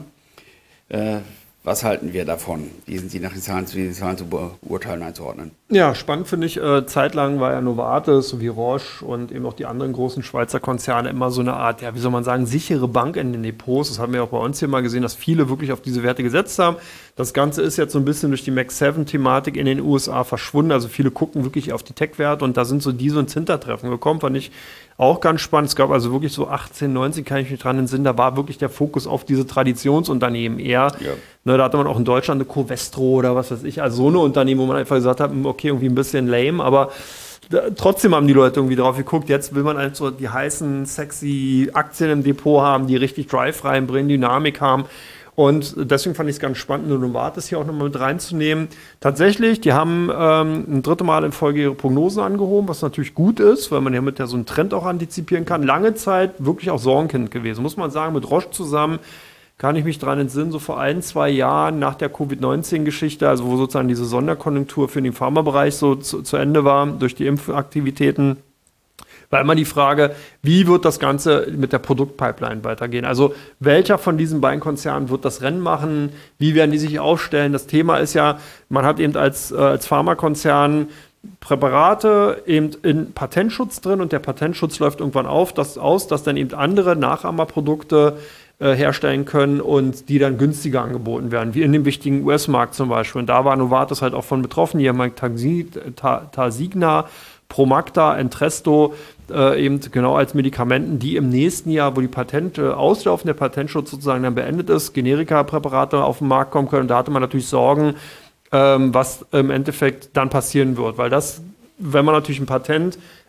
Äh, was halten wir davon? Wie sind Sie nach den Zahlen, den Zahlen zu beurteilen, einzuordnen? Ja, spannend finde ich. Äh, zeitlang war ja Novartis sowie Roche und eben auch die anderen großen Schweizer Konzerne immer so eine Art, ja, wie soll man sagen, sichere Bank in den Depots. Das haben wir auch bei uns hier mal gesehen, dass viele wirklich auf diese Werte gesetzt haben. Das Ganze ist jetzt so ein bisschen durch die Mac sieben Thematik in den U S A verschwunden. Also viele gucken wirklich auf die Tech-Werte und da sind so die so ins Hintertreffen gekommen, fand ich auch ganz spannend. Es gab also wirklich so achtzehn, neunzehn, kann ich mich dran entsinnen, da war wirklich der Fokus auf diese Traditionsunternehmen eher. Ja. Ne, da hatte man auch in Deutschland eine Covestro oder was weiß ich, also so eine Unternehmen, wo man einfach gesagt hat, okay, irgendwie ein bisschen lame, aber da, trotzdem haben die Leute irgendwie drauf geguckt. Jetzt will man halt so die heißen, sexy Aktien im Depot haben, die richtig Drive reinbringen, Dynamik haben. Und deswegen fand ich es ganz spannend, eine Novartis hier auch nochmal mit reinzunehmen. Tatsächlich, die haben ähm, ein dritte Mal in Folge ihre Prognosen angehoben, was natürlich gut ist, weil man ja mit der so einen Trend auch antizipieren kann. Lange Zeit wirklich auch Sorgenkind gewesen, muss man sagen, mit Roche zusammen. Kann ich mich daran entsinnen, so vor ein, zwei Jahren nach der Covid neunzehn Geschichte, also wo sozusagen diese Sonderkonjunktur für den Pharmabereich so zu, zu Ende war, durch die Impfaktivitäten, war immer die Frage, wie wird das Ganze mit der Produktpipeline weitergehen? Also welcher von diesen beiden Konzernen wird das Rennen machen? Wie werden die sich aufstellen? Das Thema ist ja, man hat eben als, äh, als Pharmakonzern Präparate eben in Patentschutz drin und der Patentschutz läuft irgendwann auf, das aus, dass dann eben andere Nachahmerprodukte äh, herstellen können und die dann günstiger angeboten werden, wie in dem wichtigen U S-Markt zum Beispiel. Und da war Novartis halt auch von betroffen. Hier haben wir Tasigna, Promacta, Entresto, äh, eben genau als Medikamenten, die im nächsten Jahr, wo die Patente auslaufen, der Patentschutz sozusagen dann beendet ist, Generika-Präparate auf den Markt kommen können. Und da hatte man natürlich Sorgen, ähm, was im Endeffekt dann passieren wird. Weil das, wenn man natürlich ein Patent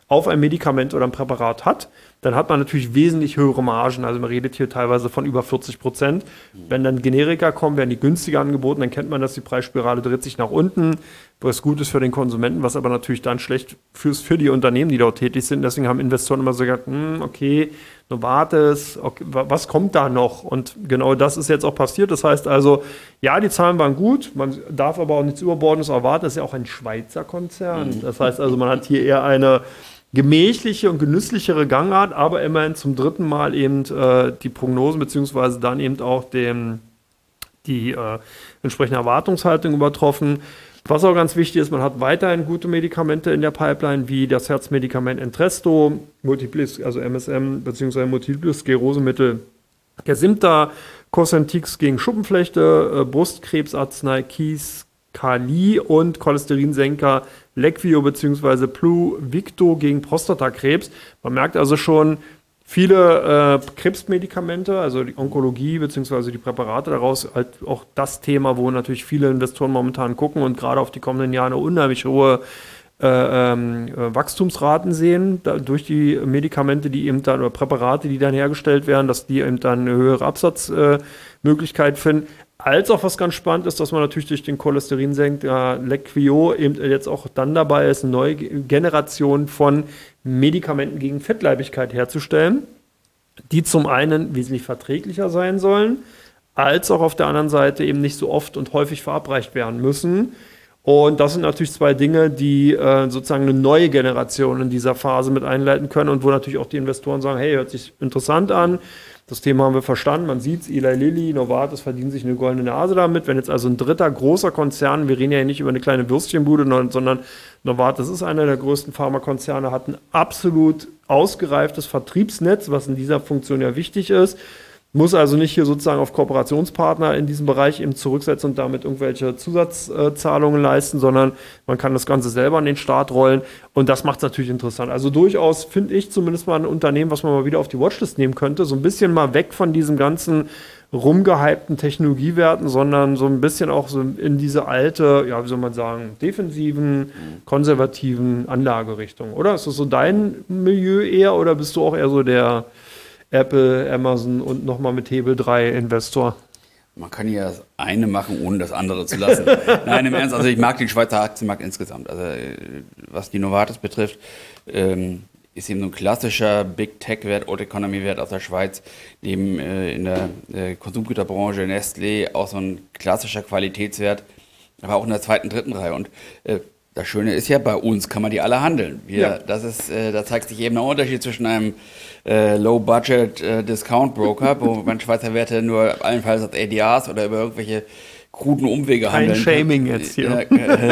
auf ein Medikament oder ein Präparat hat, dann hat man natürlich wesentlich höhere Margen. Also man redet hier teilweise von über vierzig Prozent. Wenn dann Generika kommen, werden die günstiger angeboten, dann kennt man, dass die Preisspirale dreht sich nach unten, was gut ist für den Konsumenten, was aber natürlich dann schlecht für, für die Unternehmen, die dort tätig sind. Deswegen haben Investoren immer so gesagt, hm, okay, Novartis, okay, was kommt da noch? Und genau das ist jetzt auch passiert. Das heißt also, ja, die Zahlen waren gut, man darf aber auch nichts Überbordendes erwarten. Das ist ja auch ein Schweizer Konzern. Das heißt also, man hat hier eher eine gemächliche und genüsslichere Gangart, aber immerhin zum dritten Mal eben äh, die Prognosen beziehungsweise dann eben auch dem, die äh, entsprechende Erwartungshaltung übertroffen. Was auch ganz wichtig ist, man hat weiterhin gute Medikamente in der Pipeline, wie das Herzmedikament Entresto, Multiple, also M S M beziehungsweise Multiple Sklerosemittel Kesimpta, Cosentyx gegen Schuppenflechte, äh, Brustkrebsarznei Kisqali und Cholesterinsenker Leqvio bzw. Pluvicto gegen Prostatakrebs. Man merkt also schon, viele äh, Krebsmedikamente, also die Onkologie bzw. die Präparate daraus, halt auch das Thema, wo natürlich viele Investoren momentan gucken und gerade auf die kommenden Jahre eine unheimlich hohe äh, ähm, Wachstumsraten sehen, da, durch die Medikamente, die eben dann, oder Präparate, die dann hergestellt werden, dass die eben dann eine höhere Absatzmöglichkeit äh, finden. Als auch was ganz spannend ist, dass man natürlich durch den Cholesterinsenker Leqvio eben jetzt auch dann dabei ist, eine neue Generation von Medikamenten gegen Fettleibigkeit herzustellen, die zum einen wesentlich verträglicher sein sollen, als auch auf der anderen Seite eben nicht so oft und häufig verabreicht werden müssen. Und das sind natürlich zwei Dinge, die äh, sozusagen eine neue Generation in dieser Phase mit einleiten können und wo natürlich auch die Investoren sagen, hey, hört sich interessant an. Das Thema haben wir verstanden, man sieht es, Eli Lilly, Novartis verdienen sich eine goldene Nase damit. Wenn jetzt also ein dritter großer Konzern, wir reden ja nicht über eine kleine Würstchenbude, sondern Novartis ist einer der größten Pharmakonzerne, hat ein absolut ausgereiftes Vertriebsnetz, was in dieser Funktion ja wichtig ist. Muss also nicht hier sozusagen auf Kooperationspartner in diesem Bereich eben zurücksetzen und damit irgendwelche Zusatzzahlungen leisten, sondern man kann das Ganze selber an den Start rollen und das macht es natürlich interessant. Also durchaus finde ich zumindest mal ein Unternehmen, was man mal wieder auf die Watchlist nehmen könnte, so ein bisschen mal weg von diesem ganzen rumgehypten Technologiewerten, sondern so ein bisschen auch so in diese alte, ja, wie soll man sagen, defensiven, konservativen Anlagerichtung. Oder ist das so dein Milieu eher oder bist du auch eher so der Apple, Amazon und nochmal mit Hebel drei Investor? Man kann ja das eine machen, ohne das andere zu lassen. Nein, im Ernst, also ich mag den Schweizer Aktienmarkt insgesamt. Also was die Novartis betrifft, ähm, ist eben so ein klassischer Big Tech-Wert, Old Economy-Wert aus der Schweiz, neben äh, in der äh, Konsumgüterbranche Nestlé auch so ein klassischer Qualitätswert, aber auch in der zweiten, dritten Reihe. Und äh, das Schöne ist ja, bei uns kann man die alle handeln. Wir, ja. das ist, äh, da zeigt sich eben der Unterschied zwischen einem äh, Low-Budget-Discount-Broker, äh, wo man Schweizer Werte nur allenfalls als A D Rs oder über irgendwelche kruden Umwege Kein handeln. Kein Shaming jetzt hier.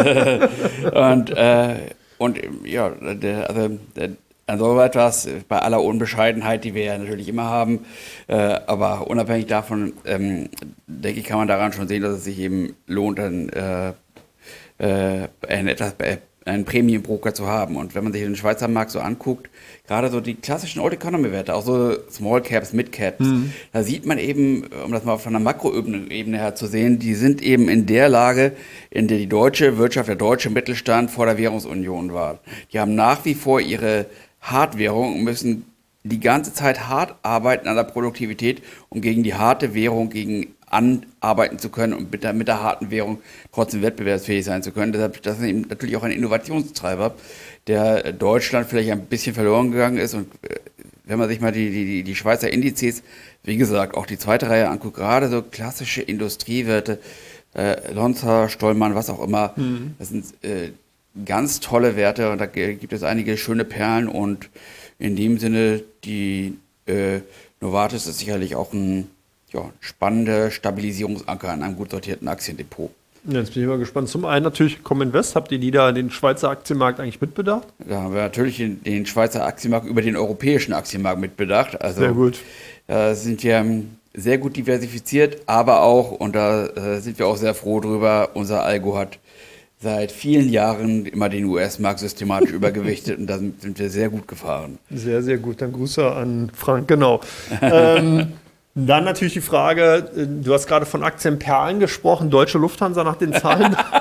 und, äh, und ja, der, also der, also etwas bei aller Unbescheidenheit, die wir ja natürlich immer haben, äh, aber unabhängig davon, ähm, denke ich, kann man daran schon sehen, dass es sich eben lohnt, dann äh, äh, einen, etwas, äh, einen Premium-Broker zu haben. Und wenn man sich den Schweizer Markt so anguckt, gerade so die klassischen Old-Economy-Werte, auch so Small Caps, Mid Caps, mhm. da sieht man eben, um das mal von der Makroebene her zu sehen, die sind eben in der Lage, in der die deutsche Wirtschaft, der deutsche Mittelstand vor der Währungsunion war. Die haben nach wie vor ihre Hartwährung und müssen die ganze Zeit hart arbeiten an der Produktivität, um gegen die harte Währung gegen anarbeiten zu können und mit der, mit der harten Währung trotzdem wettbewerbsfähig sein zu können. Deshalb, das ist eben natürlich auch ein Innovationstreiber, der Deutschland vielleicht ein bisschen verloren gegangen ist. Und wenn man sich mal die, die, die Schweizer Indizes, wie gesagt, auch die zweite Reihe anguckt, gerade so klassische Industriewerte, äh, Lonza, Stollmann, was auch immer, mhm. das sind äh, ganz tolle Werte und da gibt es einige schöne Perlen und in dem Sinne, die äh, Novartis ist sicherlich auch ein ja, spannender Stabilisierungsanker in einem gut sortierten Aktiendepot. Ja, jetzt bin ich mal gespannt. Zum einen natürlich Cominvest. Habt ihr die da den Schweizer Aktienmarkt eigentlich mitbedacht? Da haben wir natürlich den, den Schweizer Aktienmarkt über den europäischen Aktienmarkt mitbedacht. Also, sehr gut. Da sind wir sehr gut diversifiziert, aber auch, und da äh, sind wir auch sehr froh drüber, unser Algo hat seit vielen Jahren immer den U S-Markt systematisch übergewichtet und da sind wir sehr gut gefahren. Sehr, sehr gut. Dann Grüße an Frank, genau. ähm, dann natürlich die Frage, du hast gerade von Aktienperlen gesprochen, Deutsche Lufthansa nach den Zahlen.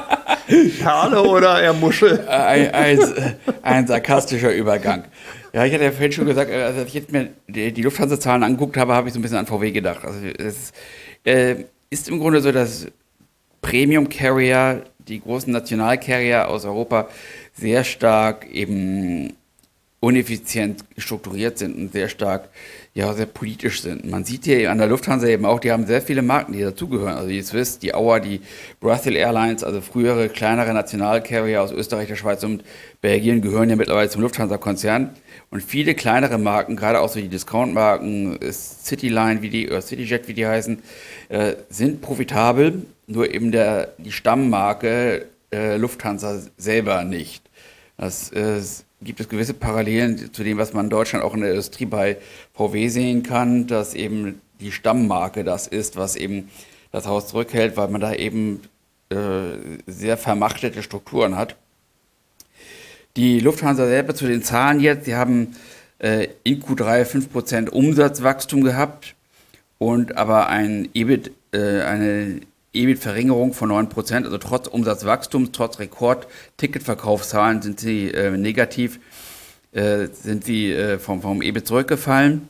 Perle oder eher Muschel? Ein, ein, ein sarkastischer Übergang. Ja, ich hatte ja vorhin schon gesagt, als ich jetzt mir die, die Lufthansa-Zahlen angeguckt habe, habe ich so ein bisschen an V W gedacht. Also es äh, ist im Grunde so, dass Premium-Carrier, die großen National-Carrier aus Europa, sehr stark eben uneffizient strukturiert sind und sehr stark, ja, sehr politisch sind. Man sieht hier an der Lufthansa eben auch, die haben sehr viele Marken, die dazugehören. Also die Swiss, die Auer, die Brussels Airlines, also frühere kleinere Nationalcarrier aus Österreich, der Schweiz und Belgien gehören ja mittlerweile zum Lufthansa-Konzern. Und viele kleinere Marken, gerade auch so die Discount-Marken, Cityline, wie die, oder CityJet, wie die heißen, äh, sind profitabel, nur eben der, die Stammmarke äh, Lufthansa selber nicht. Das äh, gibt es gewisse Parallelen zu dem, was man in Deutschland auch in der Industrie bei V W sehen kann, dass eben die Stammmarke das ist, was eben das Haus zurückhält, weil man da eben äh, sehr vermachtete Strukturen hat. Die Lufthansa selber zu den Zahlen jetzt, die haben äh, in Q drei fünf Prozent Umsatzwachstum gehabt und aber ein EBIT, äh, eine E B I T-Verringerung von neun Prozent, also trotz Umsatzwachstums, trotz Rekord-Ticketverkaufszahlen sind sie äh, negativ, äh, sind sie äh, vom, vom E B I T zurückgefallen.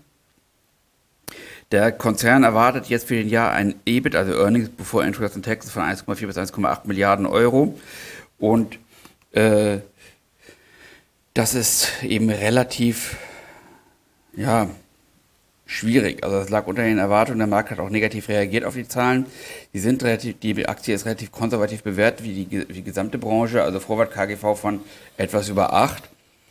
Der Konzern erwartet jetzt für den Jahr ein E B I T, also Earnings Before Interest and Taxes, von eins Komma vier bis eins Komma acht Milliarden Euro. Und äh, das ist eben relativ, ja, schwierig. Also das lag unter den Erwartungen. Der Markt hat auch negativ reagiert auf die Zahlen. Die sind relativ, die Aktie ist relativ konservativ bewertet wie die, wie die gesamte Branche. Also Vorwärts K G V von etwas über acht.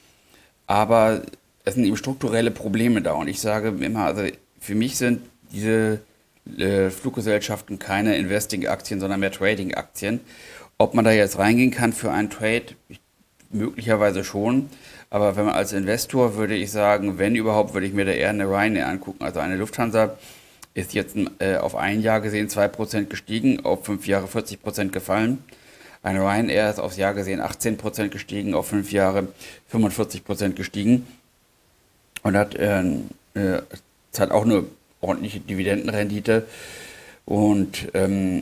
Aber es sind eben strukturelle Probleme da. Und ich sage immer, also für mich sind diese äh, Fluggesellschaften keine Investing-Aktien, sondern mehr Trading-Aktien. Ob man da jetzt reingehen kann für einen Trade, ich, möglicherweise schon. Aber wenn man als Investor, würde ich sagen, wenn überhaupt, würde ich mir da eher eine Ryanair angucken. Also eine Lufthansa ist jetzt äh, auf ein Jahr gesehen zwei Prozent gestiegen, auf fünf Jahre vierzig Prozent gefallen. Eine Ryanair ist aufs Jahr gesehen achtzehn Prozent gestiegen, auf fünf Jahre fünfundvierzig Prozent gestiegen. Und hat, äh, äh, hat auch eine ordentliche Dividendenrendite. Und ähm,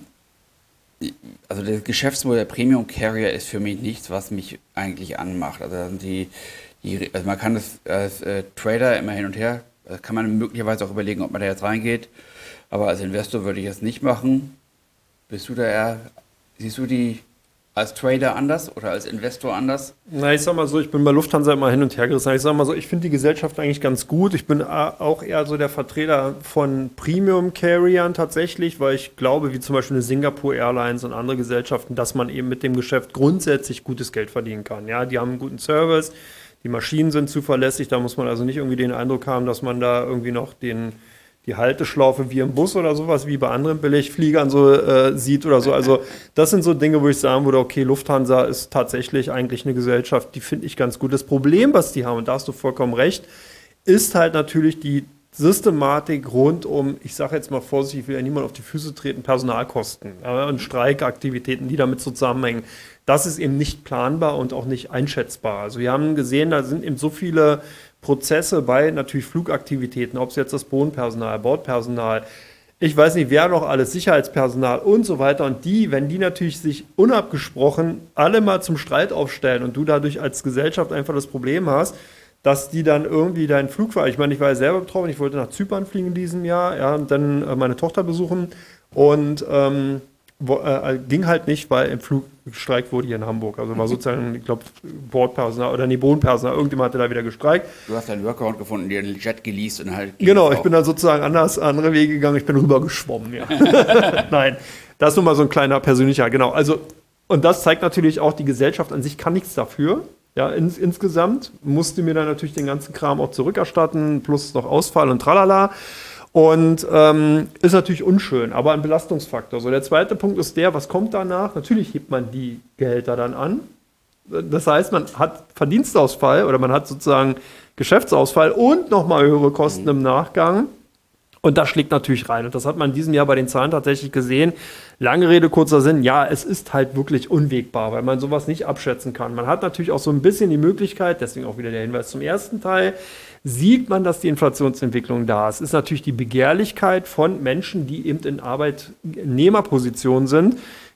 also das Geschäftsmodell Premium Carrier ist für mich nichts, was mich eigentlich anmacht. Also, da sind die, die, also man kann das als äh, Trader immer hin und her, das kann man möglicherweise auch überlegen, ob man da jetzt reingeht. Aber als Investor würde ich es nicht machen. Bist du da eher, siehst du die als Trader anders oder als Investor anders? Na, ich sag mal so, ich bin bei Lufthansa immer hin und her gerissen. Ich sag mal so, ich finde die Gesellschaft eigentlich ganz gut. Ich bin auch eher so der Vertreter von Premium-Carriern tatsächlich, weil ich glaube, wie zum Beispiel eine Singapore Airlines und andere Gesellschaften, dass man eben mit dem Geschäft grundsätzlich gutes Geld verdienen kann. Ja, die haben einen guten Service, die Maschinen sind zuverlässig, da muss man also nicht irgendwie den Eindruck haben, dass man da irgendwie noch den die Halteschlaufe wie im Bus oder sowas, wie bei anderen Billigfliegern so äh, sieht oder so. Also das sind so Dinge, wo ich sagen würde, okay, Lufthansa ist tatsächlich eigentlich eine Gesellschaft, die finde ich ganz gut. Das Problem, was die haben, und da hast du vollkommen recht, ist halt natürlich die Systematik rund um, ich sage jetzt mal vorsichtig, ich will ja niemand auf die Füße treten, Personalkosten ja, und Streikaktivitäten, die damit so zusammenhängen. Das ist eben nicht planbar und auch nicht einschätzbar. Also wir haben gesehen, da sind eben so viele Prozesse bei natürlich Flugaktivitäten, ob es jetzt das Bodenpersonal, Bordpersonal, ich weiß nicht, wer noch alles, Sicherheitspersonal und so weiter. Und die, wenn die natürlich sich unabgesprochen alle mal zum Streit aufstellen und du dadurch als Gesellschaft einfach das Problem hast, dass die dann irgendwie deinen Flug fahren. Ich meine, ich war ja selber betroffen, ich wollte nach Zypern fliegen in diesem Jahr, ja, und dann äh, meine Tochter besuchen und ähm, wo, äh, ging halt nicht, weil im Flug gestreikt wurde hier in Hamburg. Also war sozusagen, ich glaube, Bordpersonal oder nee, Bodenpersonal, irgendjemand hatte da wieder gestreikt. Du hast einen Workaround gefunden, dir einen Jet geleast und halt... Genau, ich bin dann sozusagen anders, andere Wege gegangen, ich bin rüber geschwommen, ja. Nein, das ist nun mal so ein kleiner persönlicher, genau. Also, und das zeigt natürlich auch, die Gesellschaft an sich kann nichts dafür. Ja, ins, insgesamt musste mir dann natürlich den ganzen Kram auch zurückerstatten, plus noch Ausfall und tralala. Und ähm, ist natürlich unschön, aber ein Belastungsfaktor. So, der zweite Punkt ist der, was kommt danach? Natürlich hebt man die Gehälter dann an. Das heißt, man hat Verdienstausfall oder man hat sozusagen Geschäftsausfall und nochmal höhere Kosten im Nachgang. Und das schlägt natürlich rein. Und das hat man in diesem Jahr bei den Zahlen tatsächlich gesehen. Lange Rede, kurzer Sinn. Ja, es ist halt wirklich unwägbar, weil man sowas nicht abschätzen kann. Man hat natürlich auch so ein bisschen die Möglichkeit, deswegen auch wieder der Hinweis zum ersten Teil, sieht man, dass die Inflationsentwicklung da ist. Es ist natürlich die Begehrlichkeit von Menschen, die eben in Arbeitnehmerpositionen sind,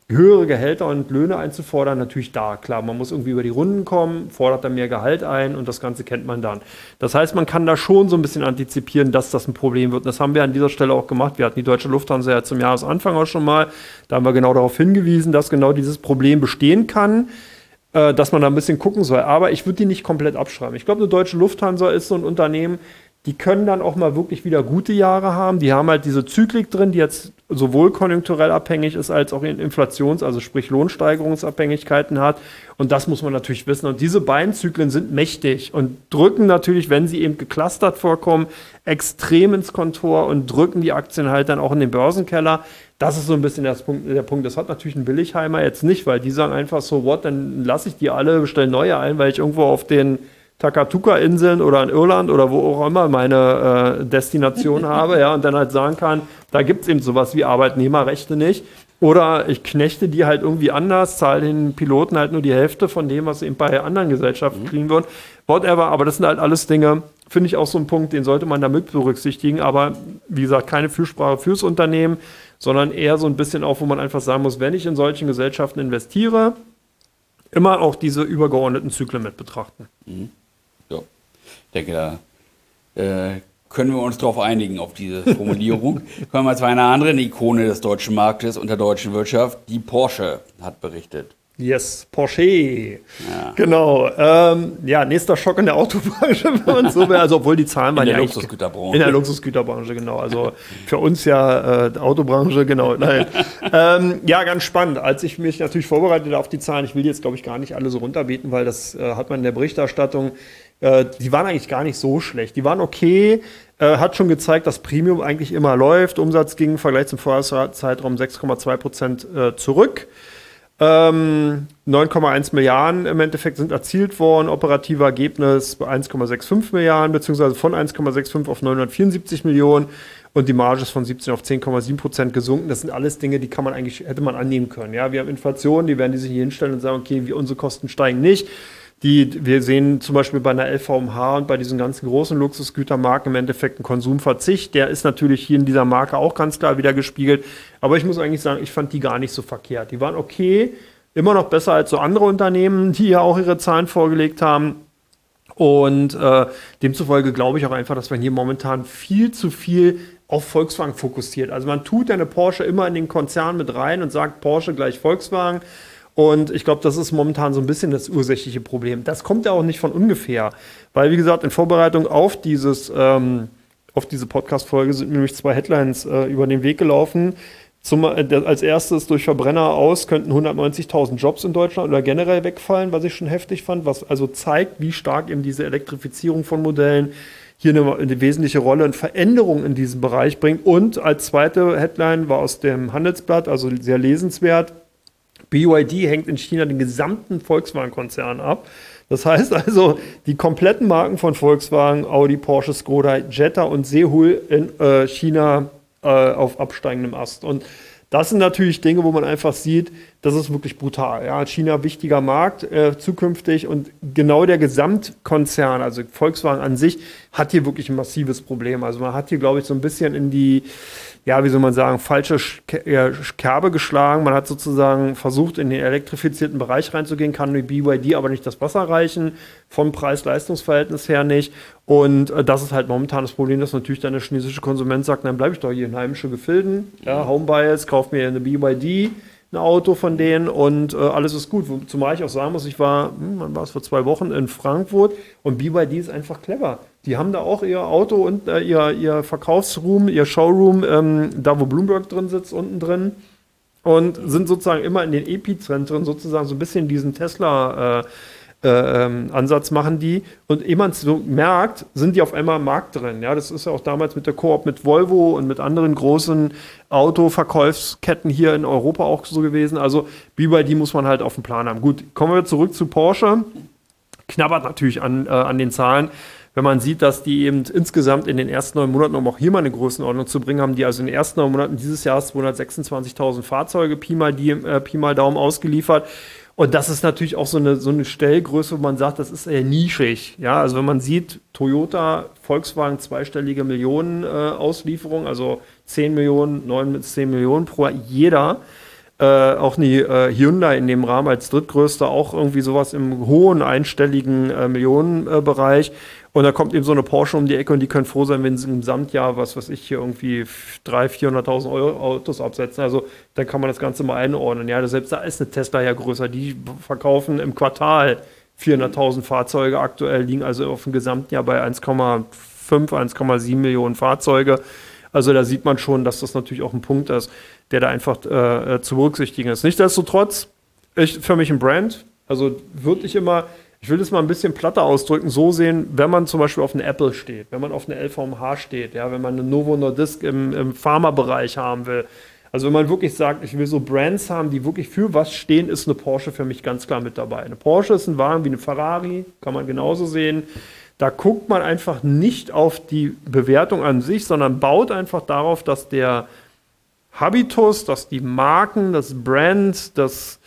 höhere Gehälter und Löhne einzufordern, natürlich da. Klar, man muss irgendwie über die Runden kommen, fordert dann mehr Gehalt ein und das Ganze kennt man dann. Das heißt, man kann da schon so ein bisschen antizipieren, dass das ein Problem wird. Und das haben wir an dieser Stelle auch gemacht. Wir hatten die Deutsche Lufthansa ja zum Jahresanfang auch schon mal. Da haben wir genau darauf hingewiesen, dass genau dieses Problem bestehen kann, äh, dass man da ein bisschen gucken soll. Aber ich würde die nicht komplett abschreiben. Ich glaube, eine Deutsche Lufthansa ist so ein Unternehmen, die können dann auch mal wirklich wieder gute Jahre haben. Die haben halt diese Zyklik drin, die jetzt sowohl konjunkturell abhängig ist, als auch in Inflations-, also sprich Lohnsteigerungsabhängigkeiten hat. Und das muss man natürlich wissen. Und diese beiden Zyklen sind mächtig und drücken natürlich, wenn sie eben geclustert vorkommen, extrem ins Kontor und drücken die Aktien halt dann auch in den Börsenkeller. Das ist so ein bisschen das Punkt, der Punkt. Das hat natürlich ein Billigheimer jetzt nicht, weil die sagen einfach so, what, dann lasse ich die alle, bestelle neue ein, weil ich irgendwo auf den Takatuka-Inseln oder in Irland oder wo auch immer meine äh, Destination habe, ja, und dann halt sagen kann, da gibt es eben sowas wie Arbeitnehmerrechte nicht. Oder ich knechte die halt irgendwie anders, zahle den Piloten halt nur die Hälfte von dem, was sie eben bei anderen Gesellschaften mhm. kriegen würden. Whatever, aber das sind halt alles Dinge, finde ich auch so ein Punkt, den sollte man da mit berücksichtigen. Aber wie gesagt, keine Fürsprache fürs Unternehmen, sondern eher so ein bisschen auch, wo man einfach sagen muss, wenn ich in solchen Gesellschaften investiere, immer auch diese übergeordneten Zyklen mit betrachten. Mhm. Ja, ich denke, da äh, können wir uns darauf einigen, auf diese Formulierung. Kommen wir zu einer anderen Ikone des deutschen Marktes und der deutschen Wirtschaft. Die Porsche hat berichtet. Yes, Porsche. Ja. Genau. Ähm, ja, nächster Schock in der Autobranche, wenn man so will. Also, obwohl die Zahlen waren ja. In der Luxusgüterbranche. In der Luxusgüterbranche, genau. Also, für uns ja äh, Autobranche, genau. Nein. ähm, ja, ganz spannend. Als ich mich natürlich vorbereitet auf die Zahlen, ich will jetzt, glaube ich, gar nicht alle so runterbeten, weil das äh, hat man in der Berichterstattung, äh, die waren eigentlich gar nicht so schlecht. Die waren okay. Äh, hat schon gezeigt, dass Premium eigentlich immer läuft. Umsatz ging im Vergleich zum Vorjahreszeitraum sechs Komma zwei Prozent äh, zurück. Ähm, neun Komma eins Milliarden im Endeffekt sind erzielt worden, operative Ergebnis bei eins Komma fünfundsechzig Milliarden, beziehungsweise von eins Komma fünfundsechzig auf neunhundertvierundsiebzig Millionen und die Marge ist von siebzehn auf zehn Komma sieben Prozent gesunken. Das sind alles Dinge, die kann man eigentlich, hätte man annehmen können. Ja, wir haben Inflation, die werden die sich hier hinstellen und sagen, okay, wir, unsere Kosten steigen nicht. Die, wir sehen zum Beispiel bei einer L V M H und bei diesen ganzen großen Luxusgütermarken im Endeffekt einen Konsumverzicht. Der ist natürlich hier in dieser Marke auch ganz klar wieder gespiegelt. Aber ich muss eigentlich sagen, ich fand die gar nicht so verkehrt. Die waren okay, immer noch besser als so andere Unternehmen, die ja auch ihre Zahlen vorgelegt haben. Und äh, demzufolge glaube ich auch einfach, dass man hier momentan viel zu viel auf Volkswagen fokussiert. Also man tut ja eine Porsche immer in den Konzern mit rein und sagt Porsche gleich Volkswagen. Und ich glaube, das ist momentan so ein bisschen das ursächliche Problem. Das kommt ja auch nicht von ungefähr. Weil, wie gesagt, in Vorbereitung auf, dieses, ähm, auf diese Podcast-Folge sind nämlich zwei Headlines äh, über den Weg gelaufen. Zum, äh, als erstes, durch Verbrenner aus könnten hundertneunzigtausend Jobs in Deutschland oder generell wegfallen, was ich schon heftig fand. Was also zeigt, wie stark eben diese Elektrifizierung von Modellen hier eine, eine wesentliche Rolle und Veränderung in diesem Bereich bringt. Und als zweite Headline war aus dem Handelsblatt, also sehr lesenswert, B Y D hängt in China den gesamten Volkswagen-Konzern ab. Das heißt also, die kompletten Marken von Volkswagen, Audi, Porsche, Skoda, Jetta und Sehul in äh, China äh, auf absteigendem Ast. Und das sind natürlich Dinge, wo man einfach sieht, das ist wirklich brutal. Ja, China wichtiger Markt äh, zukünftig und genau der Gesamtkonzern, also Volkswagen an sich, hat hier wirklich ein massives Problem. Also man hat hier, glaube ich, so ein bisschen in die, ja, wie soll man sagen, falsche Kerbe geschlagen. Man hat sozusagen versucht, in den elektrifizierten Bereich reinzugehen, kann mit B Y D aber nicht das Wasser reichen, vom Preis-Leistungs-Verhältnis her nicht. Und äh, das ist halt momentan das Problem, dass natürlich dann der chinesische Konsument sagt, dann bleibe ich doch hier in heimische Gefilden, ja, Homebias, kauf mir eine B Y D, ein Auto von denen und äh, alles ist gut. Zumal ich auch sagen muss, ich war, hm, wann war es, vor zwei Wochen in Frankfurt und B Y D ist einfach clever. Die haben da auch ihr Auto und äh, ihr, ihr Verkaufsroom, ihr Showroom, ähm, da wo Bloomberg drin sitzt, unten drin und sind sozusagen immer in den Epizentren sozusagen so ein bisschen diesen Tesla äh, Äh, ähm, Ansatz machen die und ehe man es so merkt, sind die auf einmal am Markt drin. Ja, das ist ja auch damals mit der Koop mit Volvo und mit anderen großen Autoverkaufsketten hier in Europa auch so gewesen. Also B Y D muss man halt auf dem Plan haben. Gut, kommen wir zurück zu Porsche. Knabbert natürlich an, äh, an den Zahlen. Wenn man sieht, dass die eben insgesamt in den ersten neun Monaten, um auch hier mal eine Größenordnung zu bringen, haben die also in den ersten neun Monaten dieses Jahres zweihundertsechsundzwanzigtausend Fahrzeuge, Pi mal, die, äh, Pi mal Daumen ausgeliefert. Und das ist natürlich auch so eine, so eine Stellgröße, wo man sagt, das ist eher nischig. Ja, also wenn man sieht, Toyota, Volkswagen, zweistellige Millionen äh, Auslieferung, also zehn Millionen, neun bis zehn Millionen pro jeder. Äh, auch die äh, Hyundai in dem Rahmen als drittgrößter auch irgendwie sowas im hohen einstelligen äh, Millionenbereich. Und da kommt eben so eine Porsche um die Ecke und die können froh sein, wenn sie im Gesamtjahr, was weiß ich, hier irgendwie dreihunderttausend, vierhunderttausend Euro Autos absetzen. Also dann kann man das Ganze mal einordnen. Ja, selbst da ist eine Tesla ja größer. Die verkaufen im Quartal vierhunderttausend Fahrzeuge aktuell, liegen also auf dem Gesamtjahr bei eins Komma fünf, eins Komma sieben Millionen Fahrzeuge. Also da sieht man schon, dass das natürlich auch ein Punkt ist, der da einfach äh, zu berücksichtigen ist. Nichtsdestotrotz, ich, für mich ein Brand, also würde ich immer, ich will das mal ein bisschen platter ausdrücken, so sehen, wenn man zum Beispiel auf eine Apple steht, wenn man auf eine L V M H steht, ja, wenn man eine Novo Nordisk im, im Pharma-Bereich haben will. Also wenn man wirklich sagt, ich will so Brands haben, die wirklich für was stehen, ist eine Porsche für mich ganz klar mit dabei. Eine Porsche ist ein Wagen wie eine Ferrari, kann man genauso sehen. Da guckt man einfach nicht auf die Bewertung an sich, sondern baut einfach darauf, dass der Habitus, dass die Marken, das Brand, das,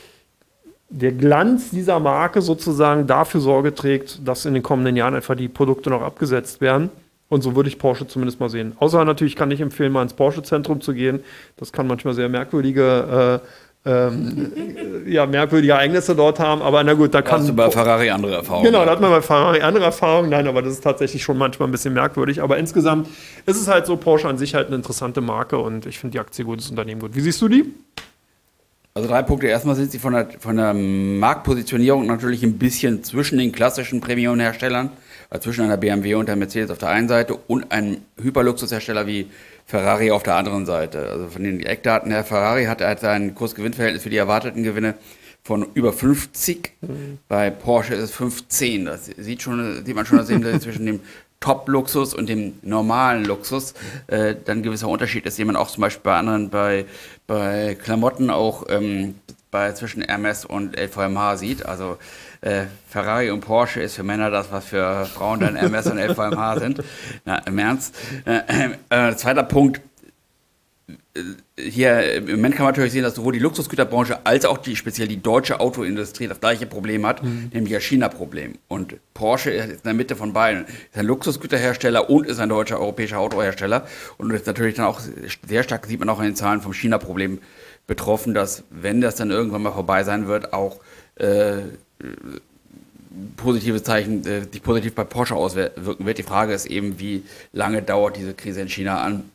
der Glanz dieser Marke sozusagen dafür Sorge trägt, dass in den kommenden Jahren einfach die Produkte noch abgesetzt werden. Und so würde ich Porsche zumindest mal sehen. Außer natürlich kann ich empfehlen, mal ins Porsche-Zentrum zu gehen. Das kann manchmal sehr merkwürdige äh, Ähm, ja, merkwürdige Ereignisse dort haben, aber na gut, da kann... Hast du bei Ferrari andere Erfahrungen? Genau, da hat man bei Ferrari andere Erfahrungen, nein, aber das ist tatsächlich schon manchmal ein bisschen merkwürdig, aber insgesamt ist es halt so, Porsche an sich halt eine interessante Marke und ich finde die Aktie gut, das Unternehmen gut. Wie siehst du die? Also drei Punkte. Erstmal sind sie von der, von der Marktpositionierung natürlich ein bisschen zwischen den klassischen Premium-Herstellern, also zwischen einer B M W und der Mercedes auf der einen Seite und einem Hyperluxushersteller wie Ferrari auf der anderen Seite. Also von den Eckdaten her, Ferrari hat halt ein Kurs-Gewinn-Verhältnis für die erwarteten Gewinne von über fünfzig. Mhm. Bei Porsche ist es fünfzehn. Das sieht, schon, sieht man schon, dass eben zwischen dem Top-Luxus und dem normalen Luxus äh, dann ein gewisser Unterschied ist, den man auch zum Beispiel bei anderen, bei, bei Klamotten auch ähm, bei zwischen Hermes und L V M H sieht. Also äh, Ferrari und Porsche ist für Männer das, was für Frauen dann Hermes und L V M H sind. Na, im Ernst. Äh, äh, zweiter Punkt. Hier im Moment kann man natürlich sehen, dass sowohl die Luxusgüterbranche als auch die speziell die deutsche Autoindustrie das gleiche Problem hat, mhm. nämlich das China-Problem. Und Porsche ist in der Mitte von beiden. Ist ein Luxusgüterhersteller und ist ein deutscher europäischer Autohersteller. Und ist natürlich dann auch sehr stark, sieht man auch in den Zahlen vom China-Problem betroffen, dass, wenn das dann irgendwann mal vorbei sein wird, auch äh, positive Zeichen, äh, sich positiv bei Porsche auswirken wird. Die Frage ist eben, wie lange dauert diese Krise in China an?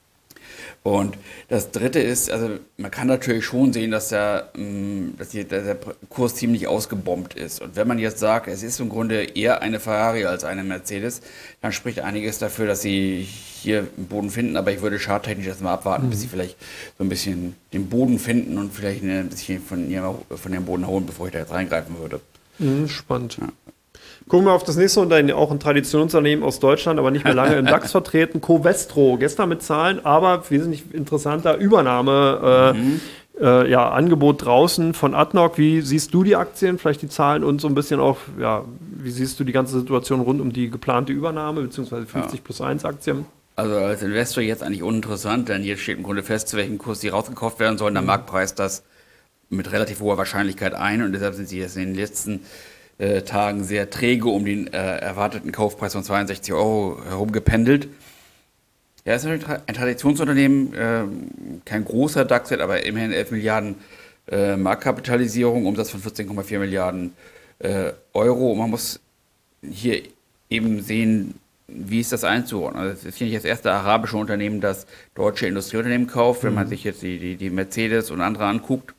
Und das Dritte ist, also man kann natürlich schon sehen, dass der, dass die, dass der Kurs ziemlich ausgebombt ist. Und wenn man jetzt sagt, es ist im Grunde eher eine Ferrari als eine Mercedes, dann spricht einiges dafür, dass sie hier einen Boden finden. Aber ich würde charttechnisch erstmal abwarten, mhm. bis sie vielleicht so ein bisschen den Boden finden und vielleicht ein bisschen von ihrem, von ihrem Boden holen, bevor ich da jetzt reingreifen würde. Mhm, spannend. Ja. Gucken wir auf das nächste Unternehmen, auch ein Traditionsunternehmen aus Deutschland, aber nicht mehr lange im DAX vertreten, Covestro, gestern mit Zahlen, aber wesentlich interessanter Übernahme, äh, mhm. äh, ja, Angebot draußen von Adnoc. Wie siehst du die Aktien, vielleicht die Zahlen und so ein bisschen auch, ja, wie siehst du die ganze Situation rund um die geplante Übernahme, beziehungsweise fünfzig ja. plus eins Aktien? Also als Investor jetzt eigentlich uninteressant, denn jetzt steht im Grunde fest, zu welchem Kurs die rausgekauft werden sollen. Der mhm. Markt preist das mit relativ hoher Wahrscheinlichkeit ein und deshalb sind sie jetzt in den letzten Äh, Tagen sehr träge um den äh, erwarteten Kaufpreis von zweiundsechzig Euro herum gependelt. Ja, es ist ein, Tra- ein Traditionsunternehmen, äh, kein großer DAX-Wert, aber immerhin elf Milliarden äh, Marktkapitalisierung, Umsatz von vierzehn Komma vier Milliarden äh, Euro. Und man muss hier eben sehen, wie ist das einzuordnen. Also es ist hier nicht das erste arabische Unternehmen, das deutsche Industrieunternehmen kauft, wenn mhm. man sich jetzt die, die, die Mercedes und andere anguckt.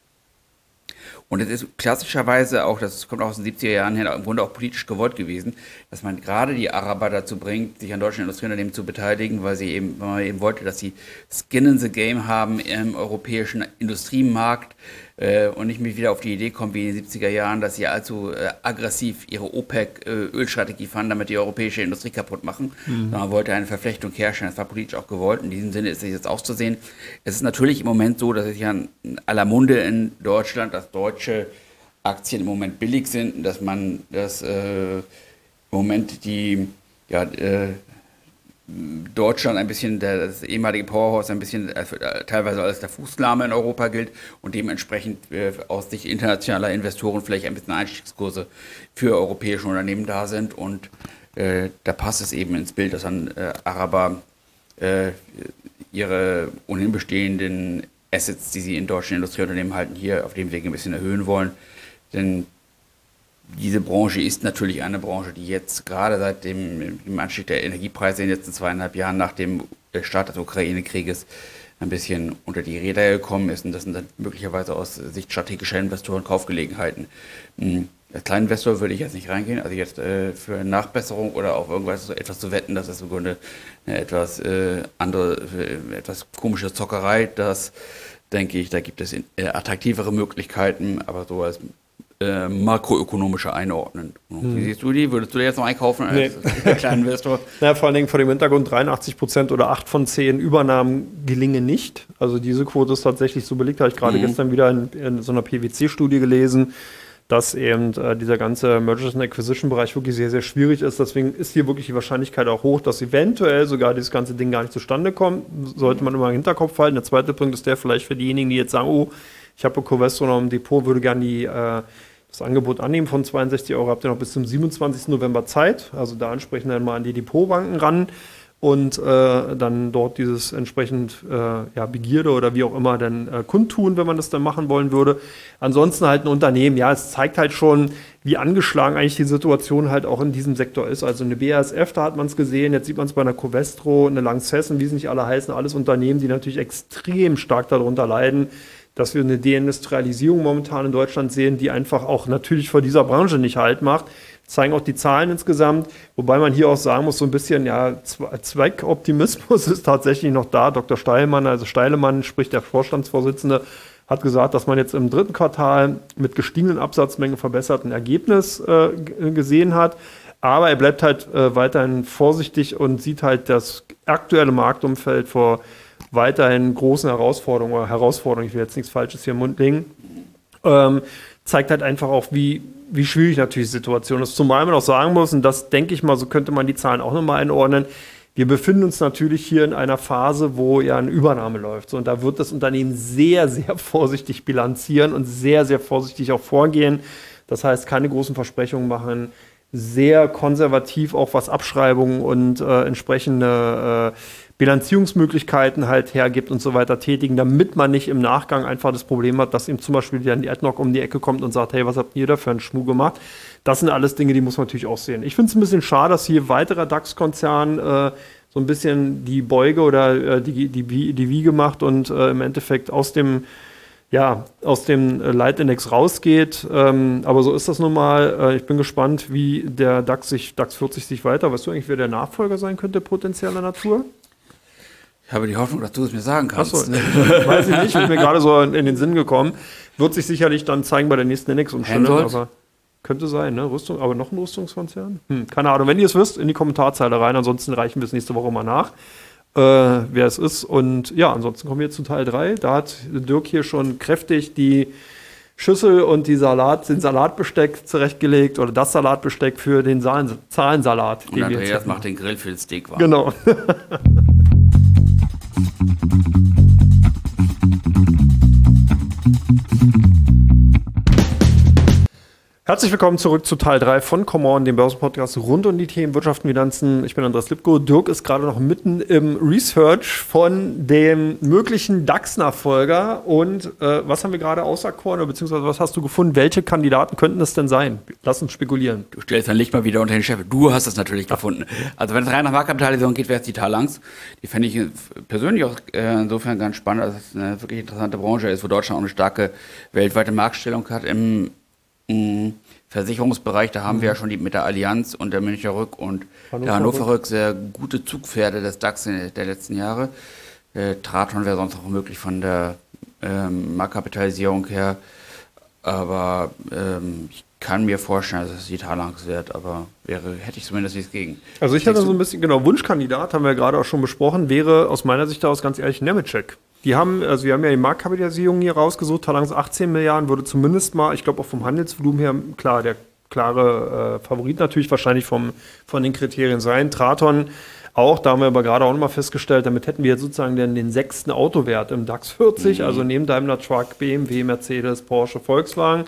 Und es ist klassischerweise auch, das kommt auch aus den siebziger Jahren her, im Grunde auch politisch gewollt gewesen, dass man gerade die Araber dazu bringt, sich an deutschen Industrieunternehmen zu beteiligen, weil sie eben, weil man eben wollte, dass sie Skin in the Game haben im europäischen Industriemarkt äh, und nicht wieder auf die Idee kommen wie in den siebziger Jahren, dass sie allzu äh, aggressiv ihre OPEC-Ölstrategie äh, fahren, damit die europäische Industrie kaputt machen. Mhm. Man wollte eine Verflechtung herstellen, das war politisch auch gewollt. In diesem Sinne ist es jetzt auszusehen. Es ist natürlich im Moment so, dass es ja in aller Munde in Deutschland, dass deutsche Aktien im Moment billig sind und dass man das äh, im Moment die ja, äh, Deutschland ein bisschen, der, das ehemalige Powerhouse ein bisschen äh, teilweise als der Fußlahme in Europa gilt und dementsprechend äh, aus Sicht internationaler Investoren vielleicht ein bisschen Einstiegskurse für europäische Unternehmen da sind und äh, da passt es eben ins Bild, dass dann äh, Araber äh, ihre ohnehin bestehenden Assets, die sie in deutschen Industrieunternehmen halten, hier auf dem Weg ein bisschen erhöhen wollen. Denn diese Branche ist natürlich eine Branche, die jetzt gerade seit dem, dem Anstieg der Energiepreise in den letzten zweieinhalb Jahren nach dem Start des Ukraine-Krieges ein bisschen unter die Räder gekommen ist. Und das sind dann möglicherweise aus Sicht strategischer Investoren Kaufgelegenheiten. Als Kleininvestor würde ich jetzt nicht reingehen, also jetzt äh, für eine Nachbesserung oder auf irgendwas so etwas zu wetten, das ist im Grunde eine etwas äh, andere, äh, etwas komische Zockerei. Das denke ich, da gibt es in, äh, attraktivere Möglichkeiten, aber so als äh, makroökonomische Einordnen. Hm. Wie siehst du die? Würdest du die jetzt noch einkaufen als nee. Kleininvestor? Naja, vor allen Dingen vor dem Hintergrund, dreiundachtzig Prozent oder acht von zehn Übernahmen gelingen nicht. Also diese Quote ist tatsächlich so belegt, habe ich gerade mhm. gestern wieder in, in so einer P W C-Studie gelesen, dass eben äh, dieser ganze Mergers and Acquisition-Bereich wirklich sehr, sehr schwierig ist. Deswegen ist hier wirklich die Wahrscheinlichkeit auch hoch, dass eventuell sogar dieses ganze Ding gar nicht zustande kommt. Sollte man immer im Hinterkopf halten. Der zweite Punkt ist der vielleicht für diejenigen, die jetzt sagen, oh, ich habe Covestro noch im Depot, würde gerne die, äh, das Angebot annehmen von zweiundsechzig Euro. Habt ihr noch bis zum siebenundzwanzigsten November Zeit. Also da entsprechend dann mal an die Depotbanken ran und äh, dann dort dieses entsprechend äh, ja, Begierde oder wie auch immer dann äh, kundtun, wenn man das dann machen wollen würde. Ansonsten halt ein Unternehmen, ja, es zeigt halt schon, wie angeschlagen eigentlich die Situation halt auch in diesem Sektor ist. Also eine B A S F, da hat man es gesehen, jetzt sieht man es bei einer Covestro, eine Lanxess und wie sie nicht alle heißen, alles Unternehmen, die natürlich extrem stark darunter leiden, dass wir eine Deindustrialisierung momentan in Deutschland sehen, die einfach auch natürlich vor dieser Branche nicht Halt macht. Zeigen auch die Zahlen insgesamt, wobei man hier auch sagen muss, so ein bisschen, ja, Zweckoptimismus ist tatsächlich noch da. Doktor Steilmann, also Steilemann, sprich der Vorstandsvorsitzende, hat gesagt, dass man jetzt im dritten Quartal mit gestiegenen Absatzmengen verbesserten Ergebnis äh, gesehen hat. Aber er bleibt halt äh, weiterhin vorsichtig und sieht halt das aktuelle Marktumfeld vor weiterhin großen Herausforderungen, oder Herausforderungen, ich will jetzt nichts Falsches hier im Mund legen, ähm, zeigt halt einfach auch, wie wie schwierig natürlich die Situation ist. Zumal man auch sagen muss, und das denke ich mal, so könnte man die Zahlen auch nochmal einordnen, wir befinden uns natürlich hier in einer Phase, wo ja eine Übernahme läuft. So, und da wird das Unternehmen sehr, sehr vorsichtig bilanzieren und sehr, sehr vorsichtig auch vorgehen. Das heißt, keine großen Versprechungen machen, sehr konservativ auch was Abschreibungen und äh, entsprechende äh, Bilanzierungsmöglichkeiten halt hergibt und so weiter tätigen, damit man nicht im Nachgang einfach das Problem hat, dass ihm zum Beispiel dann die Adnoc um die Ecke kommt und sagt, hey, was habt ihr da für einen Schmuh gemacht? Das sind alles Dinge, die muss man natürlich auch sehen. Ich finde es ein bisschen schade, dass hier weiterer DAX-Konzern äh, so ein bisschen die Beuge oder äh, die, die, die Wiege macht und äh, im Endeffekt aus dem ja, aus dem Leitindex rausgeht. Ähm, aber so ist das nun mal. Äh, ich bin gespannt, wie der DAX, sich, DAX vierzig sich weiter, weißt du eigentlich, wer der Nachfolger sein könnte, potenzieller Natur? Ich habe die Hoffnung, dass du es mir sagen kannst. Achso, nee, weiß ich nicht, ist mir gerade so in, in den Sinn gekommen. Wird sich sicherlich dann zeigen bei der nächsten Index-Umstellung, aber könnte sein, ne? Rüstung, aber noch ein Rüstungskonzern? Hm, keine Ahnung, wenn ihr es wisst, in die Kommentarzeile rein, ansonsten reichen wir es nächste Woche mal nach, äh, wer es ist. Und ja, ansonsten kommen wir zu Teil drei. Da hat Dirk hier schon kräftig die Schüssel und die Salat, den Salatbesteck zurechtgelegt oder das Salatbesteck für den Zahlen, Zahlensalat. Und Andreas macht den Grill für den Steak warm. Genau. Herzlich willkommen zurück zu Teil drei von Come On, dem Börsenpodcast rund um die Themen Wirtschaft und Finanzen. Ich bin Andreas Lipko. Dirk ist gerade noch mitten im Research von dem möglichen DAX-Nachfolger. Und äh, was haben wir gerade auserkoren, beziehungsweise was hast du gefunden? Welche Kandidaten könnten es denn sein? Lass uns spekulieren. Du stellst dein Licht mal wieder unter den Chef. Du hast es natürlich ja. gefunden. Also wenn es rein nach Marktkapitalisierung geht, wäre es die Talanx. Die fände ich persönlich auch äh, insofern ganz spannend, dass es eine wirklich interessante Branche ist, wo Deutschland auch eine starke weltweite Marktstellung hat im im Versicherungsbereich. Da haben mhm. wir ja schon die, mit der Allianz und der Münchner Rück und Hannover der Hannover Rück sehr gute Zugpferde des DAX in der letzten Jahre. Äh, Traton wäre sonst auch möglich von der ähm, Marktkapitalisierung her. Aber ähm, ich kann mir vorstellen, dass es die Talanx wird, aber wäre, hätte ich zumindest nichts gegen. Also ich hatte so ein bisschen, genau, Wunschkandidat, haben wir gerade auch schon besprochen, wäre aus meiner Sicht aus ganz ehrlich Nemetschek. Die haben, also wir haben ja die Marktkapitalisierung hier rausgesucht, Talanx achtzehn Milliarden, würde zumindest mal, ich glaube auch vom Handelsvolumen her, klar, der klare äh, Favorit natürlich wahrscheinlich vom, von den Kriterien sein. Traton auch, da haben wir aber gerade auch nochmal festgestellt, damit hätten wir jetzt sozusagen den, den sechsten Autowert im DAX vierzig, mhm. also neben Daimler Truck, B M W, Mercedes, Porsche, Volkswagen.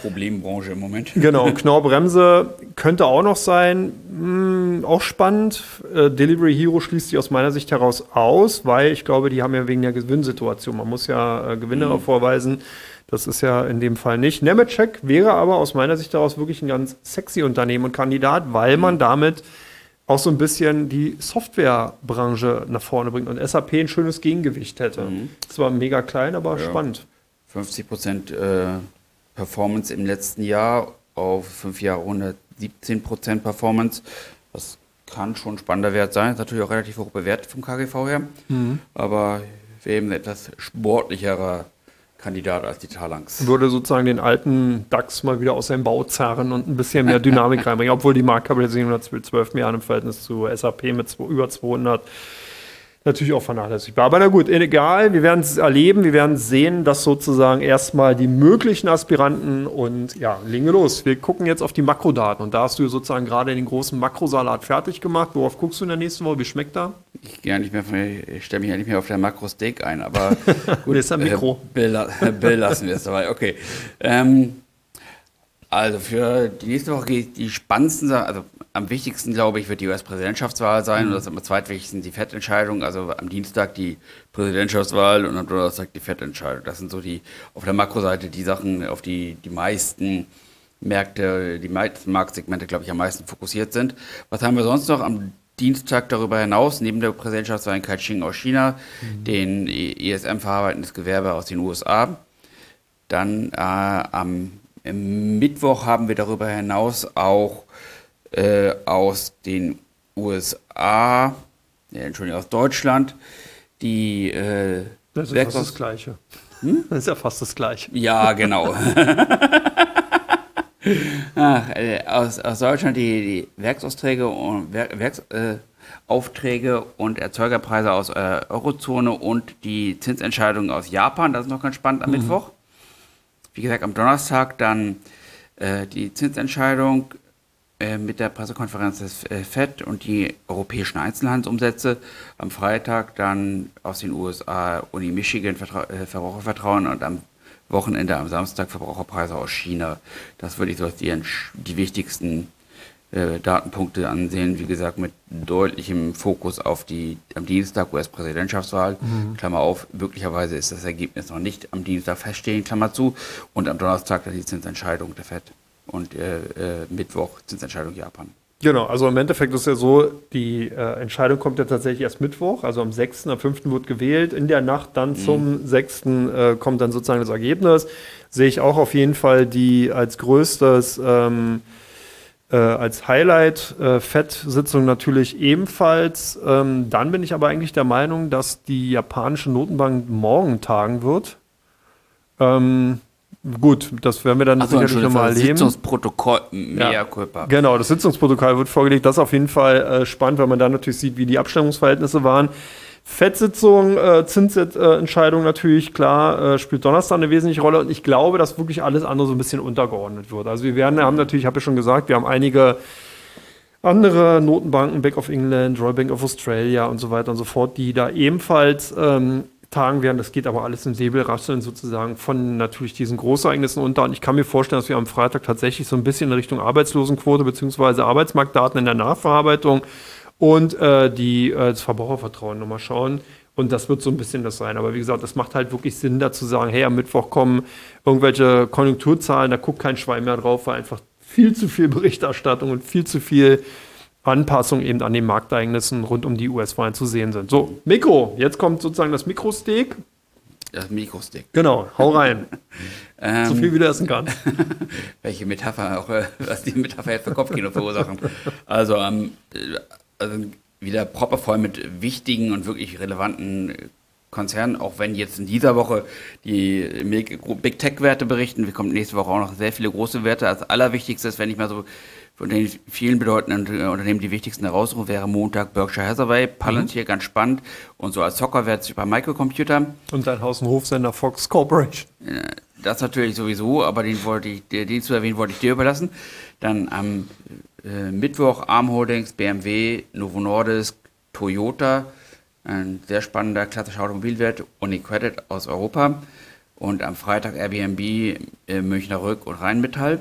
Problembranche im Moment. Genau, Knorr-Bremse könnte auch noch sein. Hm, auch spannend. Äh, Delivery Hero schließt sich aus meiner Sicht heraus aus, weil ich glaube, die haben ja wegen der Gewinnsituation. Man muss ja äh, Gewinne mhm. vorweisen. Das ist ja in dem Fall nicht. Nemetschek wäre aber aus meiner Sicht daraus wirklich ein ganz sexy Unternehmen und Kandidat, weil man damit auch so ein bisschen die Softwarebranche nach vorne bringt und S A P ein schönes Gegengewicht hätte. Mhm. Zwar mega klein, aber ja. spannend. fünfzig Prozent äh, Performance im letzten Jahr, auf fünf Jahre hundertsiebzehn Prozent Performance. Das kann schon ein spannender Wert sein. Ist natürlich auch relativ hoch bewertet vom K G V her. Mhm. Aber wäre eben ein etwas sportlicherer Kandidat als die Talanx. Würde sozusagen den alten DAX mal wieder aus seinem Bau zerren und ein bisschen mehr Dynamik reinbringen, obwohl die Marktkapitalisierung hat zwölf Milliarden im Verhältnis zu S A P mit zwei, über zweihundert natürlich auch vernachlässigbar. Aber na gut, egal, wir werden es erleben, wir werden sehen, dass sozusagen erstmal die möglichen Aspiranten und ja, legen wir los. Wir gucken jetzt auf die Makrodaten und da hast du sozusagen gerade den großen Makrosalat fertig gemacht. Worauf guckst du in der nächsten Woche? Wie schmeckt da? Ich, ja nicht mehr, ich stelle mich ja nicht mehr auf der Makro-Steak ein, aber gut, ist ein Mikro. Äh, Bill lassen wir es dabei, okay. Ähm, also für die nächste Woche geht die spannendsten Sachen, also am wichtigsten, glaube ich, wird die U S-Präsidentschaftswahl sein. Mhm. Und das am zweitwichtigsten die Fed-Entscheidung. Also am Dienstag die Präsidentschaftswahl und am Donnerstag die Fed-Entscheidung. Das sind so die auf der Makroseite die Sachen, auf die die meisten Märkte, die meisten Marktsegmente, glaube ich, am meisten fokussiert sind. Was haben wir sonst noch am Dienstag darüber hinaus? Neben der Präsidentschaftswahl in Caixin aus China, mhm. den E S M-verarbeitendes Gewerbe aus den U S A. Dann äh, am im Mittwoch haben wir darüber hinaus auch äh, aus den U S A, ja, Entschuldigung, aus Deutschland, die äh, das ist ja fast das Gleiche. Hm? Das ist ja fast das Gleiche. Ja, genau. Ach, äh, aus, aus Deutschland die, die Werksaufträge und Werk, Werksaufträge äh, und Erzeugerpreise aus äh, Eurozone und die Zinsentscheidungen aus Japan. Das ist noch ganz spannend am mhm. Mittwoch. Wie gesagt, am Donnerstag dann äh, die Zinsentscheidung äh, mit der Pressekonferenz des äh, Fed und die europäischen Einzelhandelsumsätze. Am Freitag dann aus den U S A Uni Michigan Vertra- äh, Verbrauchervertrauen und am Wochenende am Samstag Verbraucherpreise aus China. Das würde ich so als die, die wichtigsten äh, Datenpunkte ansehen. Wie gesagt, mit deutlichem Fokus auf die am Dienstag U S-Präsidentschaftswahl. Mhm. Klammer auf, möglicherweise ist das Ergebnis noch nicht am Dienstag feststehen, Klammer zu. Und am Donnerstag dann die Zinsentscheidung der Fed und äh, äh, Mittwoch Zinsentscheidung Japan. Genau, also im Endeffekt ist ja so, die äh, Entscheidung kommt ja tatsächlich erst Mittwoch, also am sechsten, am fünften wird gewählt, in der Nacht dann mhm. zum sechsten Äh, kommt dann sozusagen das Ergebnis. Sehe ich auch auf jeden Fall die als größtes, ähm, äh, als Highlight äh, Fed-Sitzung natürlich ebenfalls. Ähm, dann bin ich aber eigentlich der Meinung, dass die japanische Notenbank morgen tagen wird. Ähm, Gut, das werden wir dann also, sicherlich nochmal erleben. Das Sitzungsprotokoll, mehr ja, genau, das Sitzungsprotokoll wird vorgelegt. Das ist auf jeden Fall äh, spannend, weil man dann natürlich sieht, wie die Abstimmungsverhältnisse waren. Fed-Sitzung, äh, Zinsentscheidung natürlich, klar, äh, spielt Donnerstag eine wesentliche Rolle. Und ich glaube, dass wirklich alles andere so ein bisschen untergeordnet wird. Also wir werden, haben natürlich, habe ich schon gesagt, wir haben einige andere Notenbanken, Bank of England, Royal Bank of Australia und so weiter und so fort, die da ebenfalls ähm, tagen werden. Das geht aber alles im Säbelrasseln sozusagen von natürlich diesen Großereignissen unter. Und ich kann mir vorstellen, dass wir am Freitag tatsächlich so ein bisschen in Richtung Arbeitslosenquote bzw. Arbeitsmarktdaten in der Nachverarbeitung und äh, die, äh, das Verbrauchervertrauen nochmal schauen. Und das wird so ein bisschen das sein. Aber wie gesagt, das macht halt wirklich Sinn, da zu sagen, hey, am Mittwoch kommen irgendwelche Konjunkturzahlen, da guckt kein Schwein mehr drauf, weil einfach viel zu viel Berichterstattung und viel zu viel Anpassung eben an den Marktereignissen rund um die U S-Wahlen zu sehen sind. So, Mikro. Jetzt kommt sozusagen das Mikrosteak. Das Mikrosteak. Genau, hau rein. ähm, so viel wie du essen kannst. Welche Metapher auch, was die Metapher jetzt für Kopfkino verursachen. Also, ähm, also wieder proppevoll mit wichtigen und wirklich relevanten Konzernen, auch wenn jetzt in dieser Woche die Big Tech-Werte berichten. Wir kommen nächste Woche auch noch sehr viele große Werte. Als allerwichtigstes, wenn ich mal so von den vielen bedeutenden Unternehmen die wichtigsten herausrufe, wäre Montag Berkshire Hathaway, Palantir, mhm. ganz spannend. Und so als Zockerwert bei Microcomputer. Und dein Haus- und Hofsender Fox Corporation. Das natürlich sowieso, aber den, wollte ich, den zu erwähnen wollte ich dir überlassen. Dann am äh, Mittwoch Arm Holdings, B M W, Novo Nordisk, Toyota, ein sehr spannender klassischer Automobilwert, UniCredit aus Europa. und am Freitag Airbnb, äh, Münchner Rück und Rheinmetall.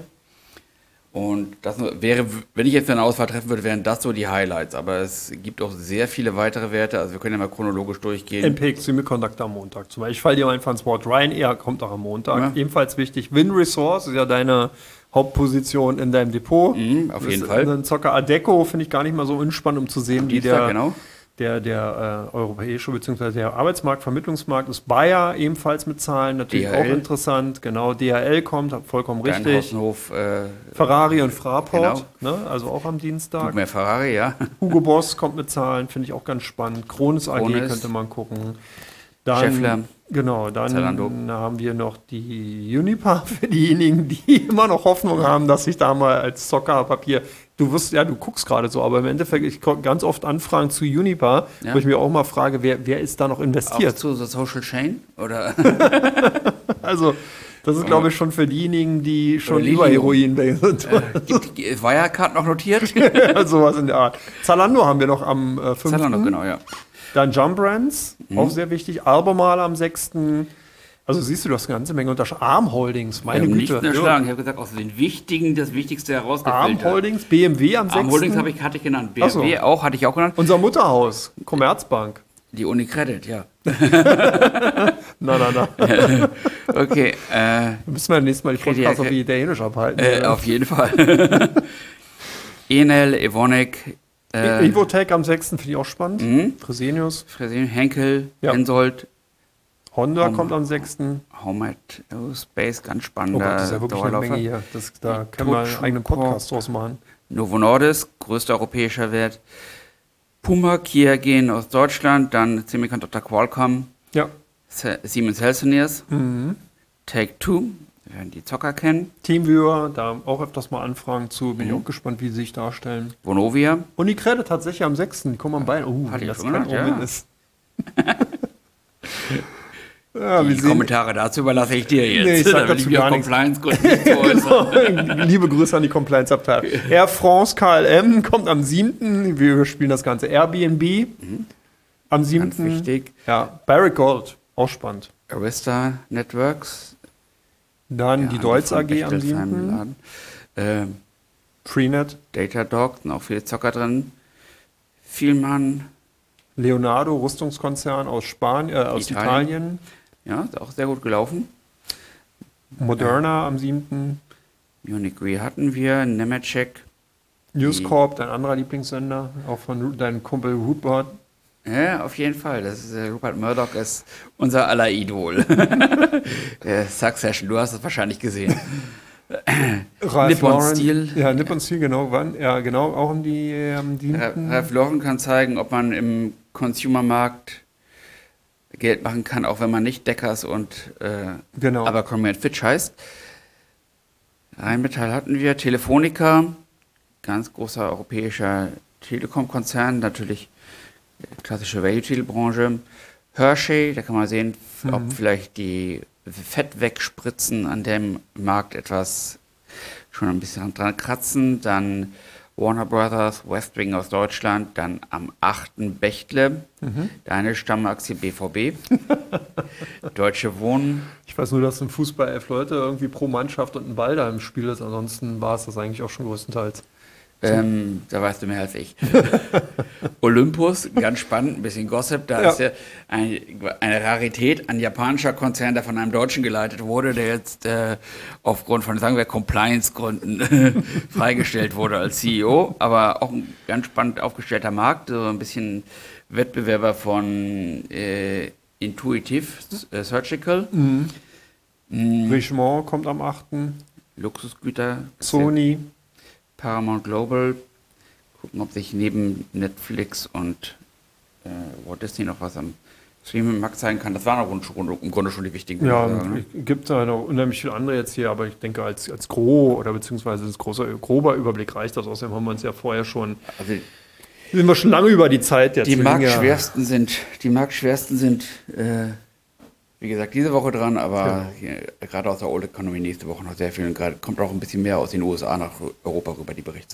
Und das wäre, wenn ich jetzt eine Auswahl treffen würde, wären das so die Highlights. Aber es gibt auch sehr viele weitere Werte. Also wir können ja mal chronologisch durchgehen. M P X Semiconductor am Montag. Zum Beispiel, ich falle dir mal einfach ins Wort. Ryanair kommt auch am Montag. Ja. Ebenfalls wichtig. Win Resource ist ja deine Hauptposition in deinem Depot. Mhm, auf jeden das Fall. Ein Zocker Adeco finde ich gar nicht mal so unspannend, um zu sehen, wie Dienstag, der... genau. Der, der äh, europäische bzw. der Arbeitsmarkt, Vermittlungsmarkt ist Bayer ebenfalls mit Zahlen, natürlich D H L. auch interessant. Genau, D H L kommt, vollkommen richtig. Hof, äh, Ferrari und Fraport, genau. ne, also auch am Dienstag. Mehr Ferrari, ja. Hugo Boss kommt mit Zahlen, finde ich auch ganz spannend. Krones A G Krones. könnte man gucken. Dann, Schaeffler. Genau, dann Zalando. haben wir noch die Unipa für diejenigen, die immer noch Hoffnung haben, dass ich da mal als Zockerpapier. Du wirst, ja, du guckst gerade so, aber im Endeffekt, ich kriege ganz oft Anfragen zu Unipa, ja. wo ich mir auch mal frage, wer, wer ist da noch investiert? Auch zu The Social Chain? Oder? Also, das ist, glaube ich, schon für diejenigen, die schon über Heroin sind. Äh, Wirecard noch notiert? Sowas in der Art. Zalando haben wir noch am äh, fünften Zalando, genau, ja. Dann Jump Brands, mhm. auch sehr wichtig. Albemarle am sechsten Also siehst du, du hast eine ganze Menge Unterschied. Arm Holdings, meine Güte. Nicht unterschlagen. Ich habe gesagt, aus den wichtigen das Wichtigste herausgefiltert. Arm Holdings, B M W am sechsten Arm Holdings habe ich, hatte ich genannt. B M W so. auch, hatte ich auch genannt. Unser Mutterhaus, Commerzbank. Die Unicredit, ja. na, na, na. Okay. Äh, müssen wir nächstes Mal die Podcasts auf Italienisch abhalten. Äh, auf jeden Fall. Enel, Evonik. Äh, Evotech am sechsten finde ich auch spannend. Mhm. Fresenius. Fresenius, Henkel, ja. Hensoldt. Honda Home, kommt am sechsten Home Aerospace, ganz spannender. Oh Gott, das ist ja wirklich eine Menge hier. Das, da können wir einen eigenen Podcast draus machen. Novo Nordisk, größter europäischer Wert. Puma, Kia gehen aus Deutschland, dann Semiconductor Qualcomm. Ja. Siemens Healthineers. Mhm. Take-Two, wir werden die Zocker kennen. Teamviewer, da auch öfters mal Anfragen zu. Bin mhm. ich auch gespannt, wie sie sich darstellen. Vonovia. Und die Credit tatsächlich am sechsten Die kommen am Bein. Oh, Hatte das ich schon kein ja. ist. Ja, die Kommentare dazu überlasse ich dir jetzt. Nee, ich sag dazu gar nichts. Genau. Liebe Grüße an die Compliance-Abteilung. Air France K L M kommt am siebten Wir spielen das Ganze. Airbnb mhm. am siebten Ganz wichtig. Ja, Barrick Gold, auch spannend. Arista Networks. Dann ja, die Deutz A G am siebten Ähm, Freenet. Datadog, sind auch viele Zocker drin. Vielmann. Leonardo, Rüstungskonzern aus Spanien, äh, aus Italien. Italien. Ja, ist auch sehr gut gelaufen. Moderna am siebten Munich Re hatten wir, Nemetschek. News Corp, dein anderer Lieblingssender, auch von deinem Kumpel Rupert. Ja, auf jeden Fall. Das ist, äh, Rupert Murdoch ist unser aller Idol. Der Succession, du hast es wahrscheinlich gesehen. Nippon Steel. Ja, Nippon Steel, genau. Wann? Ja, genau, auch um die ähm, Ralph Lauren kann zeigen, ob man im Consumermarkt Geld machen kann, auch wenn man nicht Deckers und äh, genau. Abercrombie and Fitch heißt. Rheinmetall hatten wir, Telefonica, ganz großer europäischer Telekom-Konzern, natürlich klassische Value-Titel-Branche. Hershey, da kann man sehen, mhm. ob vielleicht die Fett wegspritzen an dem Markt etwas schon ein bisschen dran kratzen. Dann Warner Brothers, Westwing aus Deutschland, dann am achten Bechtle, mhm. deine Stammaktie B V B, Deutsche Wohnen. Ich weiß nur, dass im Fußball elf Leute irgendwie pro Mannschaft und ein Ball da im Spiel ist, ansonsten war es das eigentlich auch schon größtenteils. Ähm, da weißt du mehr als ich. Olympus, ganz spannend, ein bisschen Gossip. Da ja. ist ja ein, eine Rarität, ein japanischer Konzern, der von einem Deutschen geleitet wurde, der jetzt äh, aufgrund von, sagen wir, Compliance-Gründen freigestellt wurde als C E O. Aber auch ein ganz spannend aufgestellter Markt, so ein bisschen Wettbewerber von äh, Intuitive äh, Surgical. Mhm. Mhm. Richemont kommt am achten Luxusgüter. Sony. Paramount Global, gucken, ob sich neben Netflix und äh, Walt Disney noch was am Streaming-Markt zeigen kann. Das waren auch im Grunde schon die wichtigen. Ja, es ne? gibt da noch unheimlich viele andere jetzt hier, aber ich denke, als, als Gros oder beziehungsweise als großer, grober Überblick reicht das. Außerdem haben wir uns ja vorher schon, also, sind wir schon lange über die Zeit jetzt. Die Marktschwersten ja. sind, die Marktschwersten sind äh, wie gesagt, diese Woche dran, aber ja. gerade aus der Old Economy nächste Woche noch sehr viel. Und gerade kommt auch ein bisschen mehr aus den U S A nach Europa rüber, die Berichtssaison.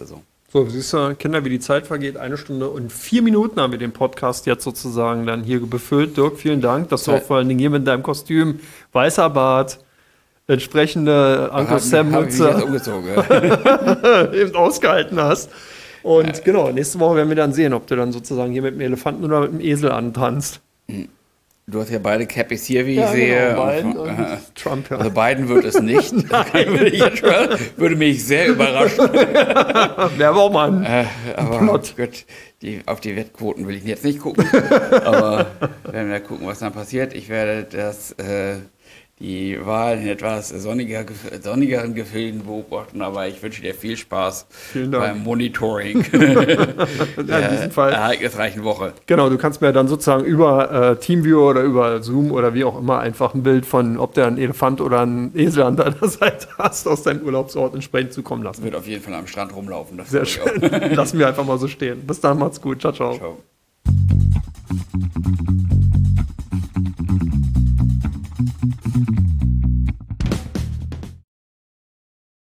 So, siehst du, Kinder, wie die Zeit vergeht. Eine Stunde und vier Minuten haben wir den Podcast jetzt sozusagen dann hier befüllt. Dirk, vielen Dank, dass du auch vor allen Dingen hier mit deinem Kostüm, weißer Bart, entsprechende Uncle Sam-Mütze eben ausgehalten hast. Und ja. genau, nächste Woche werden wir dann sehen, ob du dann sozusagen hier mit dem Elefanten oder mit dem Esel antanzt. Du hast ja beide Cappies hier, wie ja, ich sehe. Genau, Biden und, und und Trump, ja. Also Biden wird es nicht. würde, ich jetzt schon, würde mich sehr überraschen. Wäre aber auch mal ein äh, aber Plot. Gut, die, auf die Wettquoten will ich jetzt nicht gucken. Aber werden wir gucken, was dann passiert. Ich werde das, äh, die Wahl in etwas sonniger, sonnigeren Gefilden beobachten, aber ich wünsche dir viel Spaß beim Monitoring der ereignisreichen Woche. Genau, du kannst mir dann sozusagen über äh, Teamviewer oder über Zoom oder wie auch immer einfach ein Bild von, ob der ein Elefant oder ein Esel an deiner Seite hast, aus deinem Urlaubsort entsprechend zukommen lassen. Wird auf jeden Fall am Strand rumlaufen. Das Sehr schön. Lassen wir einfach mal so stehen. Bis dann, macht's gut. Ciao, ciao. Ciao.